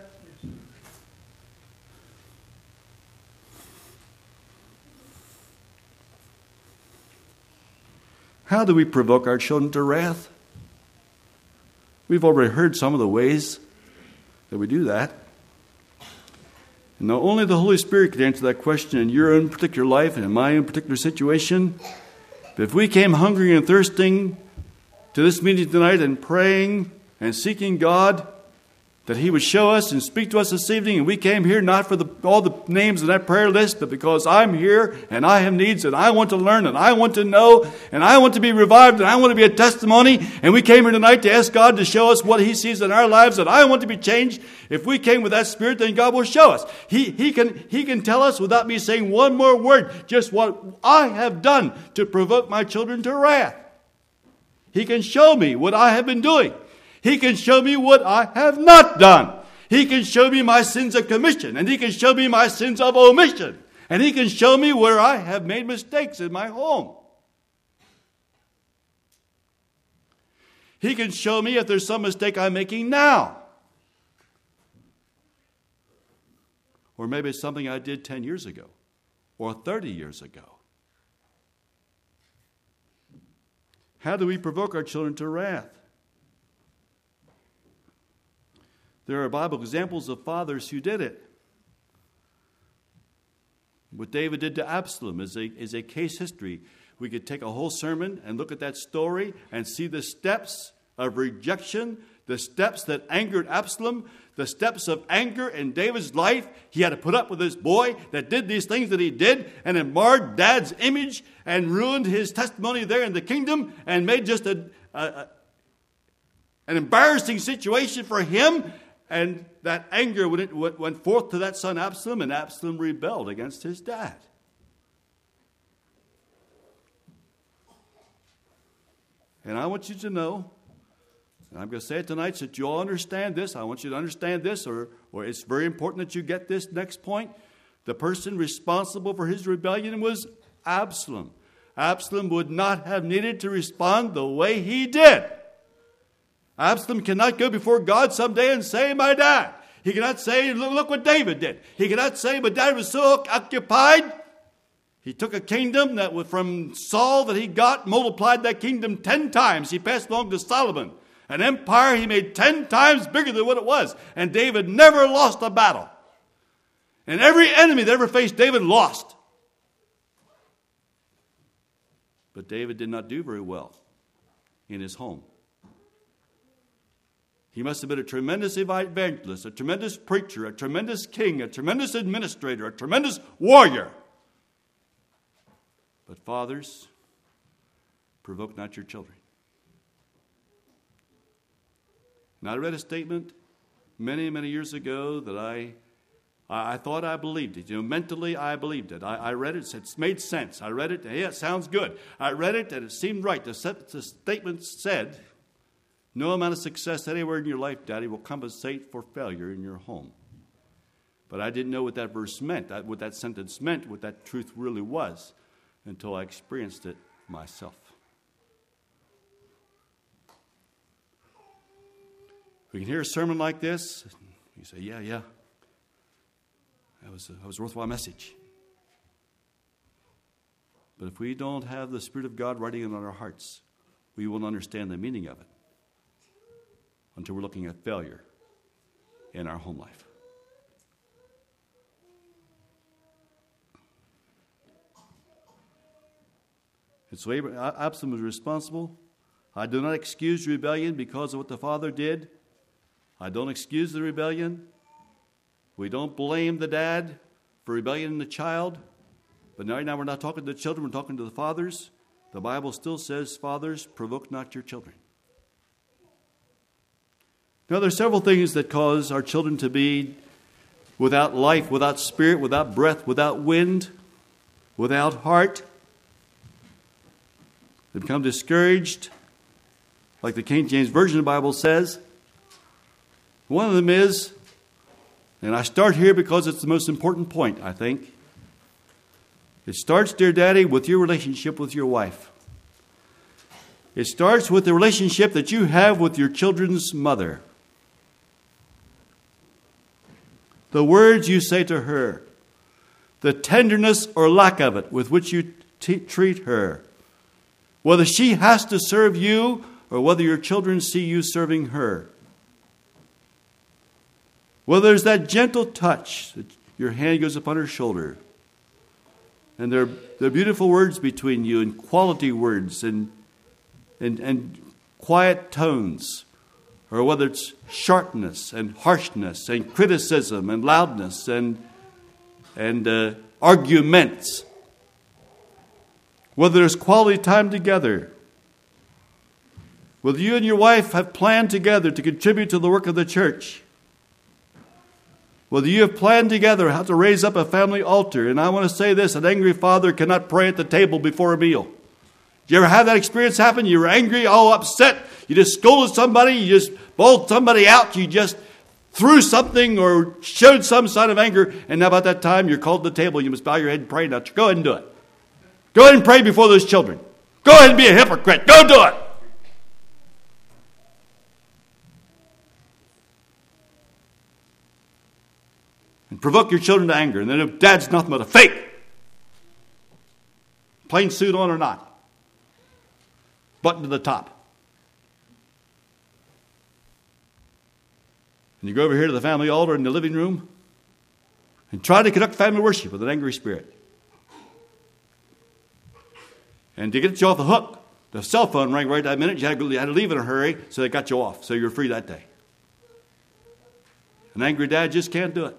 How do we provoke our children to wrath? We've already heard some of the ways that we do that. And now only the Holy Spirit can answer that question in your own particular life and in my own particular situation. But if we came hungry and thirsting to this meeting tonight and praying and seeking God, that He would show us and speak to us this evening, and we came here not for the, all the names in that prayer list, but because I'm here and I have needs and I want to learn and I want to know and I want to be revived and I want to be a testimony, and we came here tonight to ask God to show us what He sees in our lives and I want to be changed. If we came with that spirit, then God will show us. He, he, can, he can tell us without me saying one more word just what I have done to provoke my children to wrath. He can show me what I have been doing. He can show me what I have not done. He can show me my sins of commission, and He can show me my sins of omission. And He can show me where I have made mistakes in my home. He can show me if there's some mistake I'm making now. Or maybe it's something I did ten years ago or thirty years ago. How do we provoke our children to wrath? There are Bible examples of fathers who did it. What David did to Absalom is a, is a case history. We could take a whole sermon and look at that story and see the steps of rejection, the steps that angered Absalom, the steps of anger in David's life. He had to put up with this boy that did these things that he did, and it marred Dad's image and ruined his testimony there in the kingdom and made just a, a, a, an embarrassing situation for him. And that anger went forth to that son Absalom, and Absalom rebelled against his dad. And I want you to know, and I'm going to say it tonight so that you all understand this. I want you to understand this, or, or it's very important that you get this next point. The person responsible for his rebellion was Absalom. Absalom would not have needed to respond the way he did. Absalom cannot go before God someday and say, my dad. He cannot say, look, look what David did. He cannot say, but Dad was so occupied. He took a kingdom that was from Saul that he got, multiplied that kingdom ten times. He passed along to Solomon. An empire he made ten times bigger than what it was. And David never lost a battle. And every enemy that ever faced David lost. But David did not do very well in his home. He must have been a tremendous evangelist, a tremendous preacher, a tremendous king, a tremendous administrator, a tremendous warrior. But fathers, provoke not your children. And I read a statement many, many years ago that I I thought I believed it. You know, mentally I believed it. I, I read it, it made sense. I read it, hey, it sounds good. I read it and it seemed right. The, set, the statement said, no amount of success anywhere in your life, Daddy, will compensate for failure in your home. But I didn't know what that verse meant, what that sentence meant, what that truth really was, until I experienced it myself. We can hear a sermon like this. You say, yeah, yeah. That was a, that was a worthwhile message. But if we don't have the Spirit of God writing it on our hearts, we won't understand the meaning of it until we're looking at failure in our home life. And so Absalom was responsible. I do not excuse rebellion because of what the father did. I don't excuse the rebellion. We don't blame the dad for rebellion in the child. But right now we're not talking to the children, we're talking to the fathers. The Bible still says, fathers, provoke not your children. Now there are several things that cause our children to be without life, without spirit, without breath, without wind, without heart. They become discouraged, like the King James Version of the Bible says. One of them is, and I start here because it's the most important point, I think. It starts, dear Daddy, with your relationship with your wife. It starts with the relationship that you have with your children's mother. The words you say to her, the tenderness or lack of it with which you t- treat her, whether she has to serve you or whether your children see you serving her. Whether there's that gentle touch that your hand goes upon her shoulder, and there, there are beautiful words between you and quality words and, and, and quiet tones, or whether it's sharpness and harshness and criticism and loudness and, and uh, arguments. Whether there's quality time together. Whether you and your wife have planned together to contribute to the work of the church. Whether you have planned together how to raise up a family altar. And I want to say this, an angry father cannot pray at the table before a meal. Did you ever have that experience happen? You were angry, all upset. You just scolded somebody. You just bawled somebody out. You just threw something or showed some sign of anger. And now about that time, you're called to the table. You must bow your head and pray. Now go ahead and do it. Go ahead and pray before those children. Go ahead and be a hypocrite. Go do it. And provoke your children to anger. And then if dad's nothing but a fake, plain suit on or not, button to the top. And you go over here to the family altar in the living room and try to conduct family worship with an angry spirit. And to get you off the hook, the cell phone rang right that minute. You had to, you had to leave in a hurry, so they got you off. So you're free that day. An angry dad just can't do it.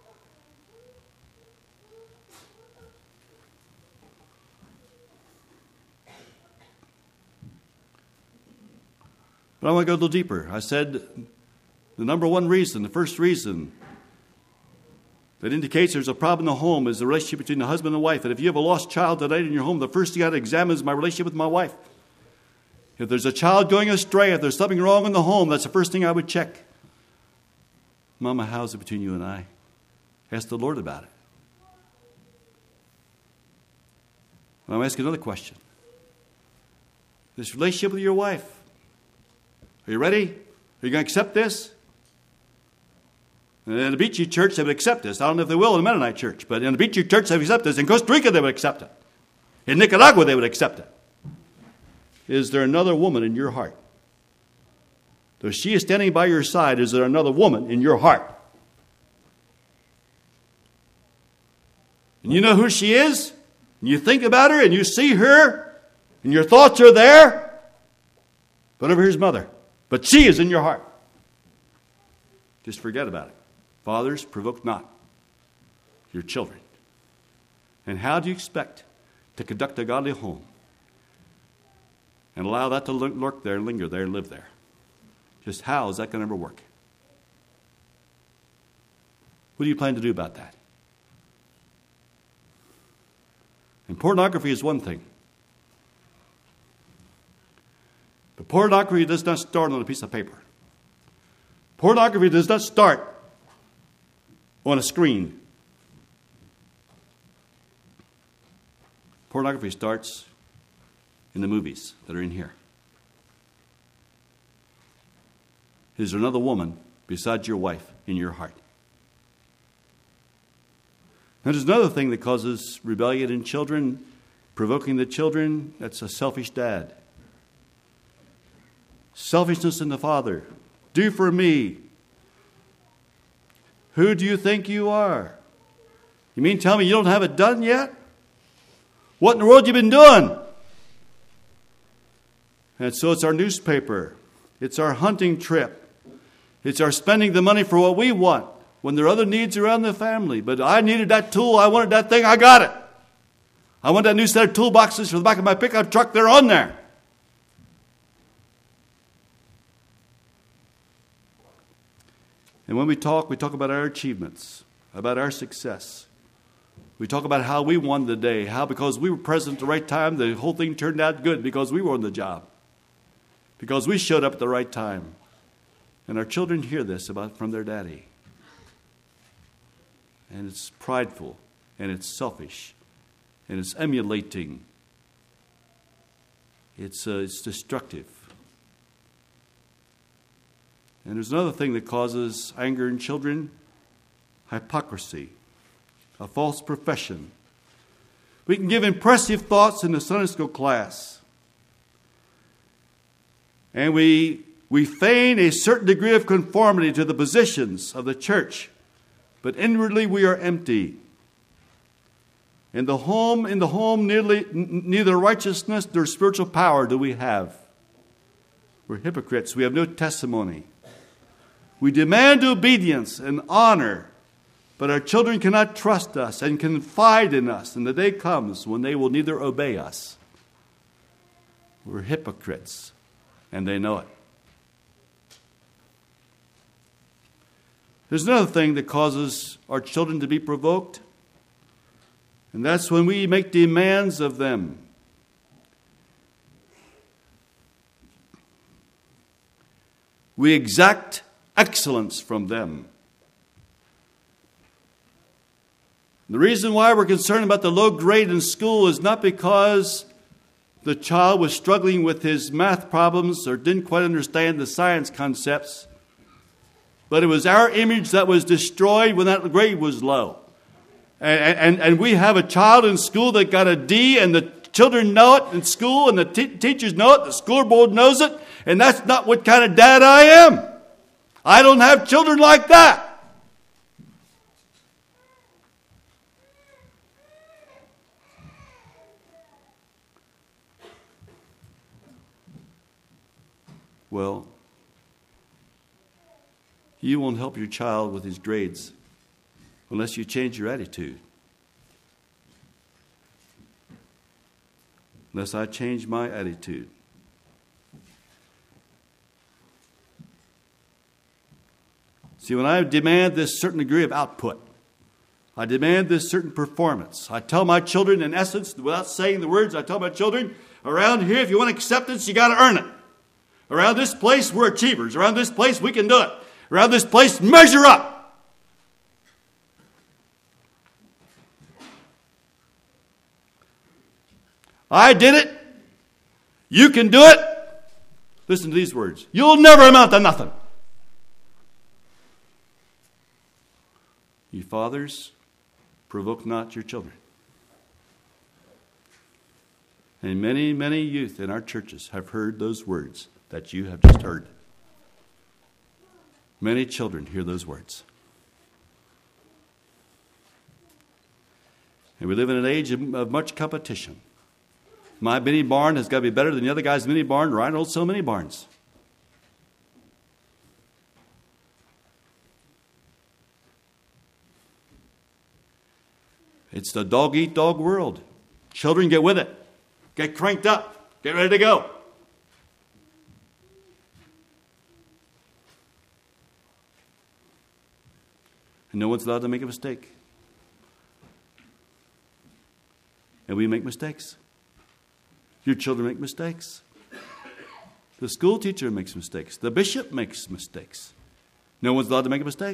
But I want to go a little deeper. I said the number one reason, the first reason that indicates there's a problem in the home is the relationship between the husband and wife. And if you have a lost child tonight in your home, the first thing I got to examine is my relationship with my wife. If there's a child going astray, if there's something wrong in the home, that's the first thing I would check. Mama, how's it between you and I? Ask the Lord about it. And I'm asking another question. This relationship with your wife. Are you ready? Are you going to accept this? And in the Beachy church, they would accept this. I don't know if they will in the Mennonite church, but in the Beachy church, they would accept this. In Costa Rica, they would accept it. In Nicaragua, they would accept it. Is there another woman in your heart? Though she is standing by your side, is there another woman in your heart? And you know who she is? And you think about her, and you see her, and your thoughts are there. But over here's mother. But she is in your heart. Just forget about it. Fathers, provoke not your children. And how do you expect to conduct a godly home and allow that to lurk there, linger there, live there? Just how is that going to ever work? What do you plan to do about that? And pornography is one thing. But pornography does not start on a piece of paper. Pornography does not start on a screen. Pornography starts in the movies that are in here. Is there another woman besides your wife in your heart? Now, there's another thing that causes rebellion in children, provoking the children. That's a selfish dad. Selfishness in the father. Do for me. Who do you think you are? You mean tell me you don't have it done yet? What in the world have you been doing? And so it's our newspaper. It's our hunting trip. It's our spending the money for what we want when there are other needs around the family. But I needed that tool. I wanted that thing. I got it. I want that new set of toolboxes for the back of my pickup truck. They're on there. And when we talk, we talk about our achievements, about our success. We talk about how we won the day, how because we were present at the right time, the whole thing turned out good because we were on the job, because we showed up at the right time. And our children hear this about from their daddy. And it's prideful, and it's selfish, and it's emulating. It's, uh, it's destructive. And there's another thing that causes anger in children: hypocrisy, a false profession. We can give impressive thoughts in the Sunday school class, and we we feign a certain degree of conformity to the positions of the church, but inwardly we are empty. In the home, in the home, nearly, n- neither righteousness nor spiritual power do we have. We're hypocrites. We have no testimony. We demand obedience and honor, but our children cannot trust us and confide in us, and the day comes when they will neither obey us. We're hypocrites, and they know it. There's another thing that causes our children to be provoked, and that's when we make demands of them. We exact excellence from them. The reason why we're concerned about the low grade in school is not because the child was struggling with his math problems or didn't quite understand the science concepts, but it was our image that was destroyed when that grade was low. And, and, and we have a child in school that got a D, and the children know it in school, and the t- teachers know it, the school board knows it, and that's not what kind of dad I am. I don't have children like that. Well, you won't help your child with his grades unless you change your attitude. Unless I change my attitude. See, when I demand this certain degree of output, I demand this certain performance, I tell my children, in essence, without saying the words, I tell my children, around here, if you want acceptance, you got to earn it. Around this place, we're achievers. Around this place, we can do it. Around this place, measure up. I did it. You can do it. Listen to these words. You'll never amount to nothing. You fathers, provoke not your children. And many, many youth in our churches have heard those words that you have just heard. Many children hear those words. And we live in an age of, of much competition. My mini barn has got to be better than the other guy's mini barn, or I don't sell mini barns. It's the dog-eat-dog world. Children get with it. Get cranked up. Get ready to go. And no one's allowed to make a mistake. And we make mistakes. Your children make mistakes. The school teacher makes mistakes. The bishop makes mistakes. No one's allowed to make a mistake.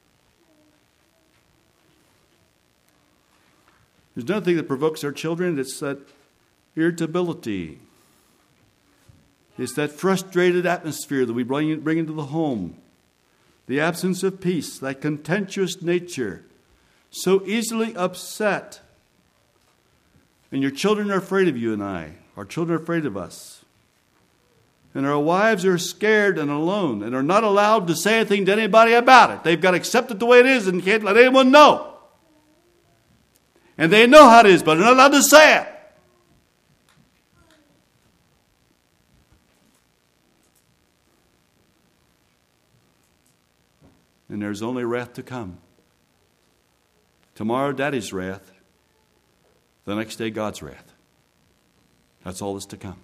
There's another thing that provokes our children. It's that irritability. It's that frustrated atmosphere that we bring, bring into the home. The absence of peace, that contentious nature, so easily upset. And your children are afraid of you and I. Our children are afraid of us. And our wives are scared and alone and are not allowed to say anything to anybody about it. They've got to accept it the way it is and can't let anyone know. And they know how it is, but they're not allowed to say it. and there's only wrath to come. Tomorrow, Daddy's wrath. The next day, God's wrath. That's all that's to come.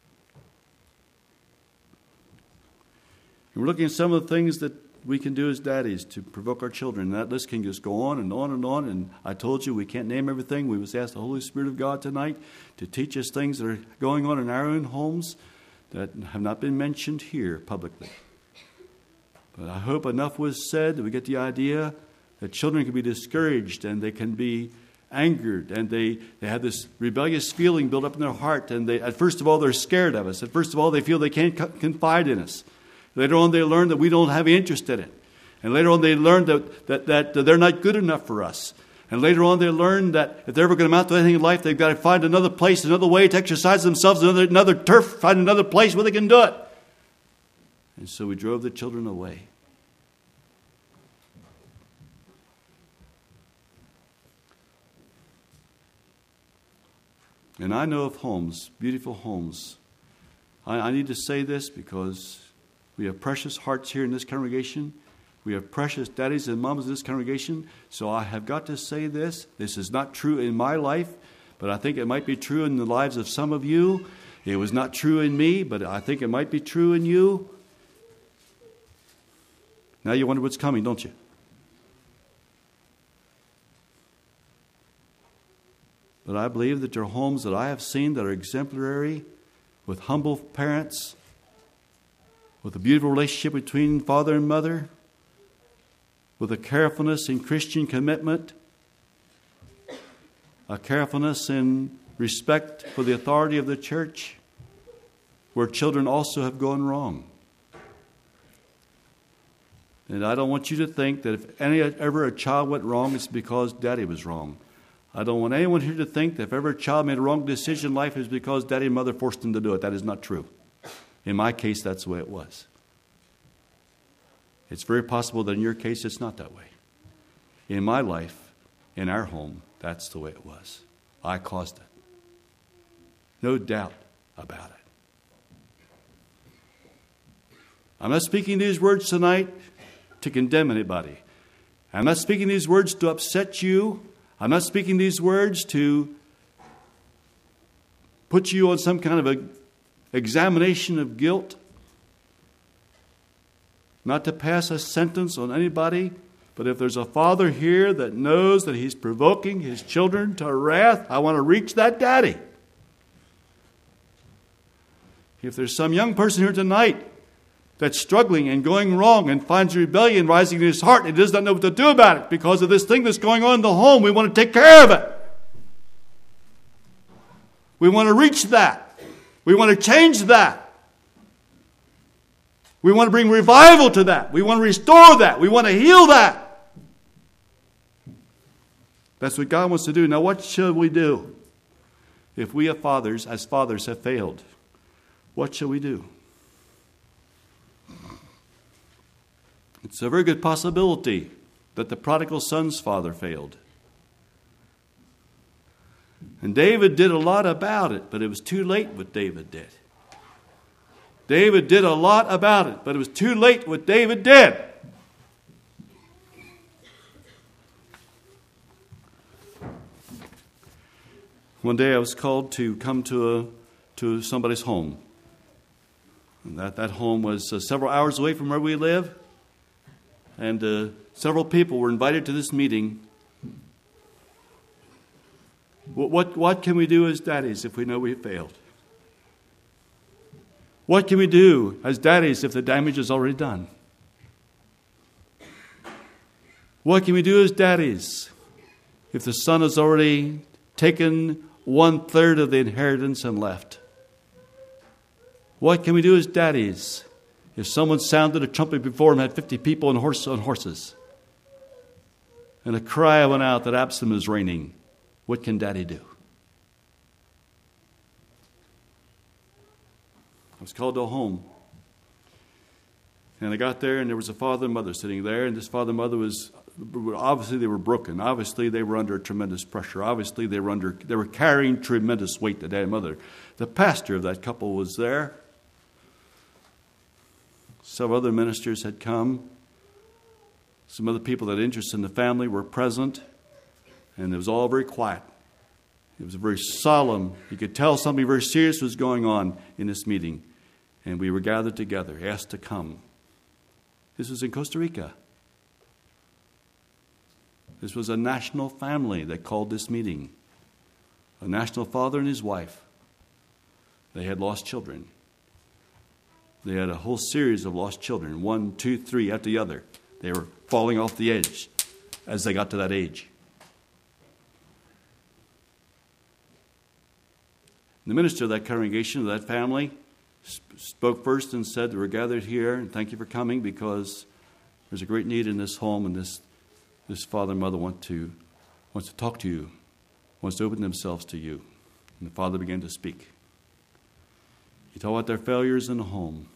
And we're looking at some of the things that we can do as daddies to provoke our children. And that list can just go on and on and on. And I told you we can't name everything. We must ask the Holy Spirit of God tonight to teach us things that are going on in our own homes that have not been mentioned here publicly. But I hope enough was said that we get the idea that children can be discouraged and they can be angered, and they, they have this rebellious feeling built up in their heart. And they, at first of all, they're scared of us. At first of all, they feel they can't co- confide in us. Later on, they learn that we don't have interest in it. And later on, they learn that, that, that they're not good enough for us. And later on, they learn that if they're ever going to amount to anything in life, they've got to find another place, another way to exercise themselves, another, another turf, find another place where they can do it. And so we drove the children away. And I know of homes, beautiful homes. I, I need to say this because we have precious hearts here in this congregation. We have precious daddies and moms in this congregation. So I have got to say this. This is not true in my life, but I think it might be true in the lives of some of you. It was not true in me, but I think it might be true in you. Now you wonder what's coming, don't you? But I believe that there are homes that I have seen that are exemplary, with humble parents, with a beautiful relationship between father and mother, with a carefulness in Christian commitment, a carefulness in respect for the authority of the church, where children also have gone wrong. And I don't want you to think that if any ever a child went wrong, it's because daddy was wrong. I don't want anyone here to think that if ever a child made a wrong decision in life, it's because daddy and mother forced them to do it. That is not true. In my case, that's the way it was. It's very possible that in your case, it's not that way. In my life, in our home, that's the way it was. I caused it. No doubt about it. I'm not speaking these words tonight to condemn anybody. I'm not speaking these words to upset you. I'm not speaking these words to put you on some kind of a examination of guilt. Not to pass a sentence on anybody, but if there's a father here that knows that he's provoking his children to wrath, I want to reach that daddy. If there's some young person here tonight that's struggling and going wrong and finds rebellion rising in his heart and does not know what to do about it because of this thing that's going on in the home, we want to take care of it. We want to reach that. We want to change that. We want to bring revival to that. We want to restore that. We want to heal that. That's what God wants to do. Now, what should we do if we as fathers, as fathers have failed? What shall we do? It's a very good possibility that the prodigal son's father failed. And David did a lot about it, but it was too late what David did. David did a lot about it, but it was too late what David did. One day I was called to come to a, to somebody's home. And that, that home was uh, several hours away from where we live. And uh, several people were invited to this meeting. What, what, what can we do as daddies if we know we failed? What can we do as daddies if the damage is already done? What can we do as daddies if the son has already taken one third of the inheritance and left? What can we do as daddies if someone sounded a trumpet before him, had fifty people on, horse, on horses, and a cry went out that Absalom is reigning? What can daddy do? I was called to a home. And I got there, and there was a father and mother sitting there. And this father and mother was, obviously they were broken. Obviously they were under tremendous pressure. Obviously they were under, they were carrying tremendous weight, the dad and mother. The pastor of that couple was there. Several other ministers had come. Some other people that had interest in the family were present, and it was all very quiet. It was very solemn. You could tell something very serious was going on in this meeting. And we were gathered together, asked to come. This was in Costa Rica. This was a national family that called this meeting. A national father and his wife. They had lost children. They had a whole series of lost children, one, two, three after the other. They were falling off the edge as they got to that age. The minister of that congregation, of that family, sp- spoke first and said, we're gathered here, and thank you for coming, because there's a great need in this home, and this this father and mother want to wants to talk to you, wants to open themselves to you. And the father began to speak. He told about their failures in the home.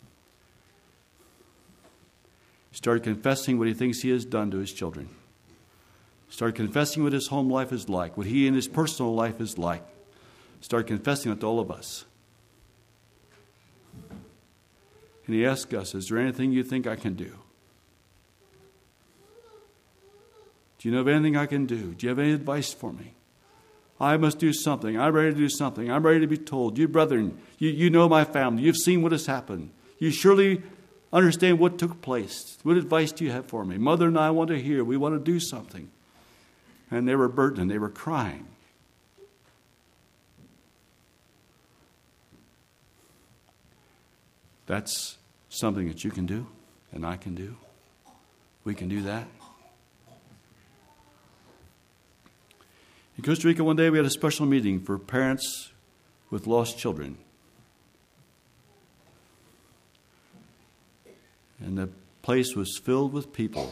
He started confessing what he thinks he has done to his children. He started confessing what his home life is like, what he in his personal life is like. Start confessing it to all of us. And he asked us, is there anything you think I can do? Do you know of anything I can do? Do you have any advice for me? I must do something. I'm ready to do something. I'm ready to be told. You brethren, you, you know my family. You've seen what has happened. You surely understand what took place. What advice do you have for me? Mother and I want to hear. We want to do something. And they were burdened. They were crying. That's something that you can do and I can do. We can do that. In Costa Rica one day we had a special meeting for parents with lost children. And the place was filled with people.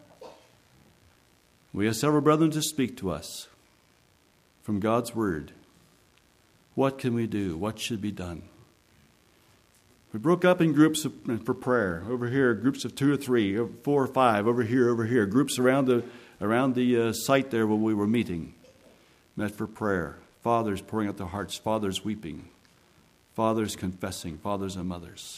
We had several brethren to speak to us from God's Word. What can we do? What should be done? We broke up in groups of, for prayer. Over here, groups of two or three, four or five. Over here, over here. Groups around the around the uh, site there where we were meeting. Met for prayer. Fathers pouring out their hearts. Fathers weeping. Fathers confessing. Fathers and mothers.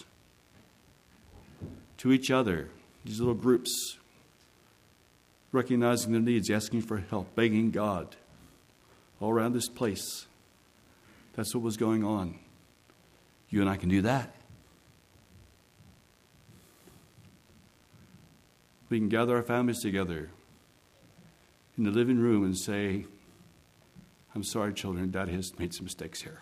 To each other, these little groups, recognizing their needs, asking for help, begging God. All around this place. That's what was going on. You and I can do that. We can gather our families together in the living room and say, I'm sorry, children, Daddy has made some mistakes here.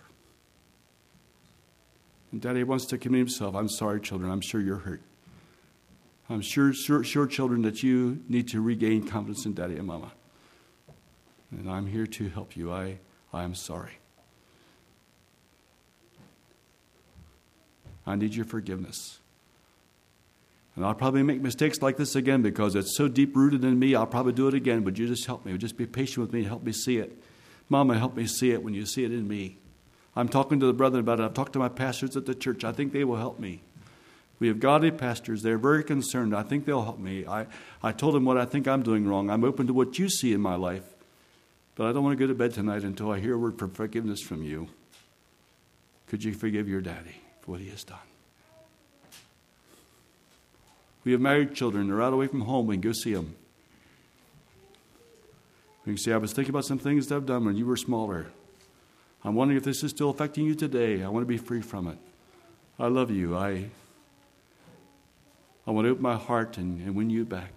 And Daddy wants to commit himself. I'm sorry, children, I'm sure you're hurt. I'm sure, sure, sure, children, that you need to regain confidence in Daddy and Mama. And I'm here to help you. I, I am sorry. I need your forgiveness. And I'll probably make mistakes like this again because it's so deep-rooted in me. I'll probably do it again, but you just help me. Just be patient with me and help me see it. Mama, help me see it when you see it in me. I'm talking to the brethren about it. I've talked to my pastors at the church. I think they will help me. We have godly pastors. They're very concerned. I think they'll help me. I, I told them what I think I'm doing wrong. I'm open to what you see in my life. But I don't want to go to bed tonight until I hear a word for forgiveness from you. Could you forgive your daddy for what he has done? We have married children. They're out away from home. We can go see them. We can say, I was thinking about some things that I've done when you were smaller. I'm wondering if this is still affecting you today. I want to be free from it. I love you. I I want to open my heart and, and win you back.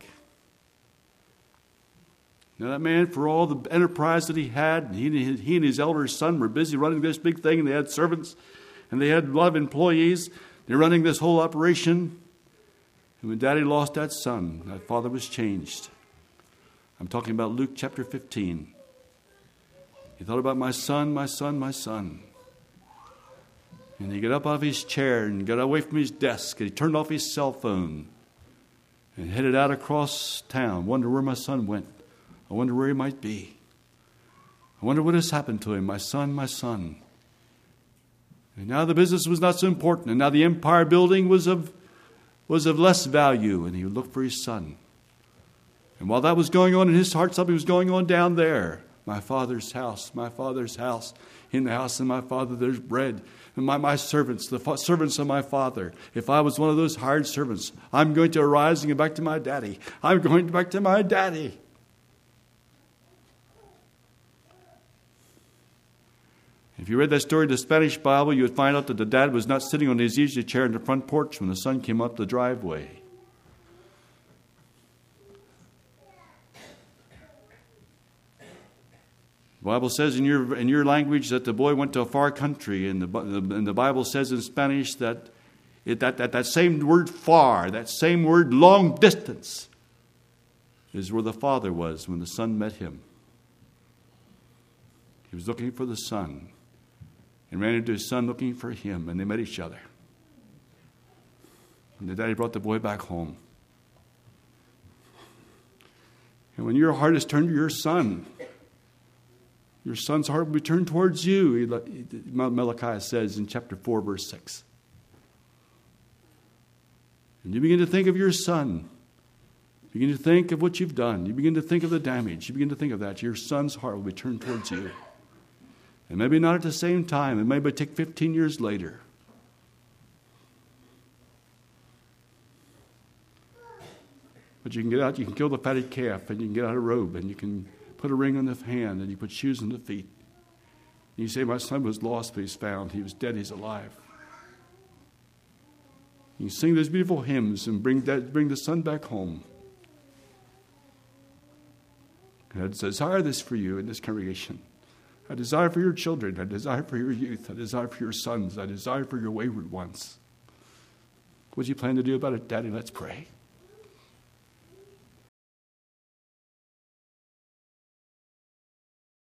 Now that man, for all the enterprise that he had, he, he and his elder son were busy running this big thing, and they had servants, and they had a lot of employees. They're running this whole operation. And when Daddy lost that son, that father was changed. I'm talking about Luke chapter fifteen. He thought about my son, my son, my son. And he got up out of his chair and got away from his desk. And he turned off his cell phone and headed out across town. Wonder where my son went. I wonder where he might be. I wonder what has happened to him. My son, my son. And now the business was not so important. And now the empire building was of was of less value, and he would look for his son. And while that was going on in his heart, something was going on down there. My father's house, my father's house. In the house of my Father there's bread. And my, my servants, the fa- servants of my Father, if I was one of those hired servants, I'm going to arise and go back to my daddy. I'm going back to my daddy. If you read that story in the Spanish Bible, you would find out that the dad was not sitting on his easy chair in the front porch when the son came up the driveway. The Bible says in your in your language that the boy went to a far country, and the and the Bible says in Spanish that it, that, that that same word far, that same word long distance, is where the father was when the son met him. He was looking for the son, and ran into his son looking for him, and they met each other. And the daddy brought the boy back home. And when your heart is turned to your son, your son's heart will be turned towards you, Malachi says in chapter four, verse six. And you begin to think of your son. You begin to think of what you've done. You begin to think of the damage. You begin to think of that. Your son's heart will be turned towards you. And maybe not at the same time. It may take fifteen years later. But you can get out, you can kill the fatted calf, and you can get out a robe, and you can put a ring on the hand, and you put shoes on the feet. And you say, my son was lost, but he's found. He was dead, he's alive. You sing those beautiful hymns and bring that, bring the son back home. And I desire this for you in this congregation. I desire for your children. I desire for your youth. I desire for your sons. I desire for your wayward ones. What do you plan to do about it, Daddy? Let's pray.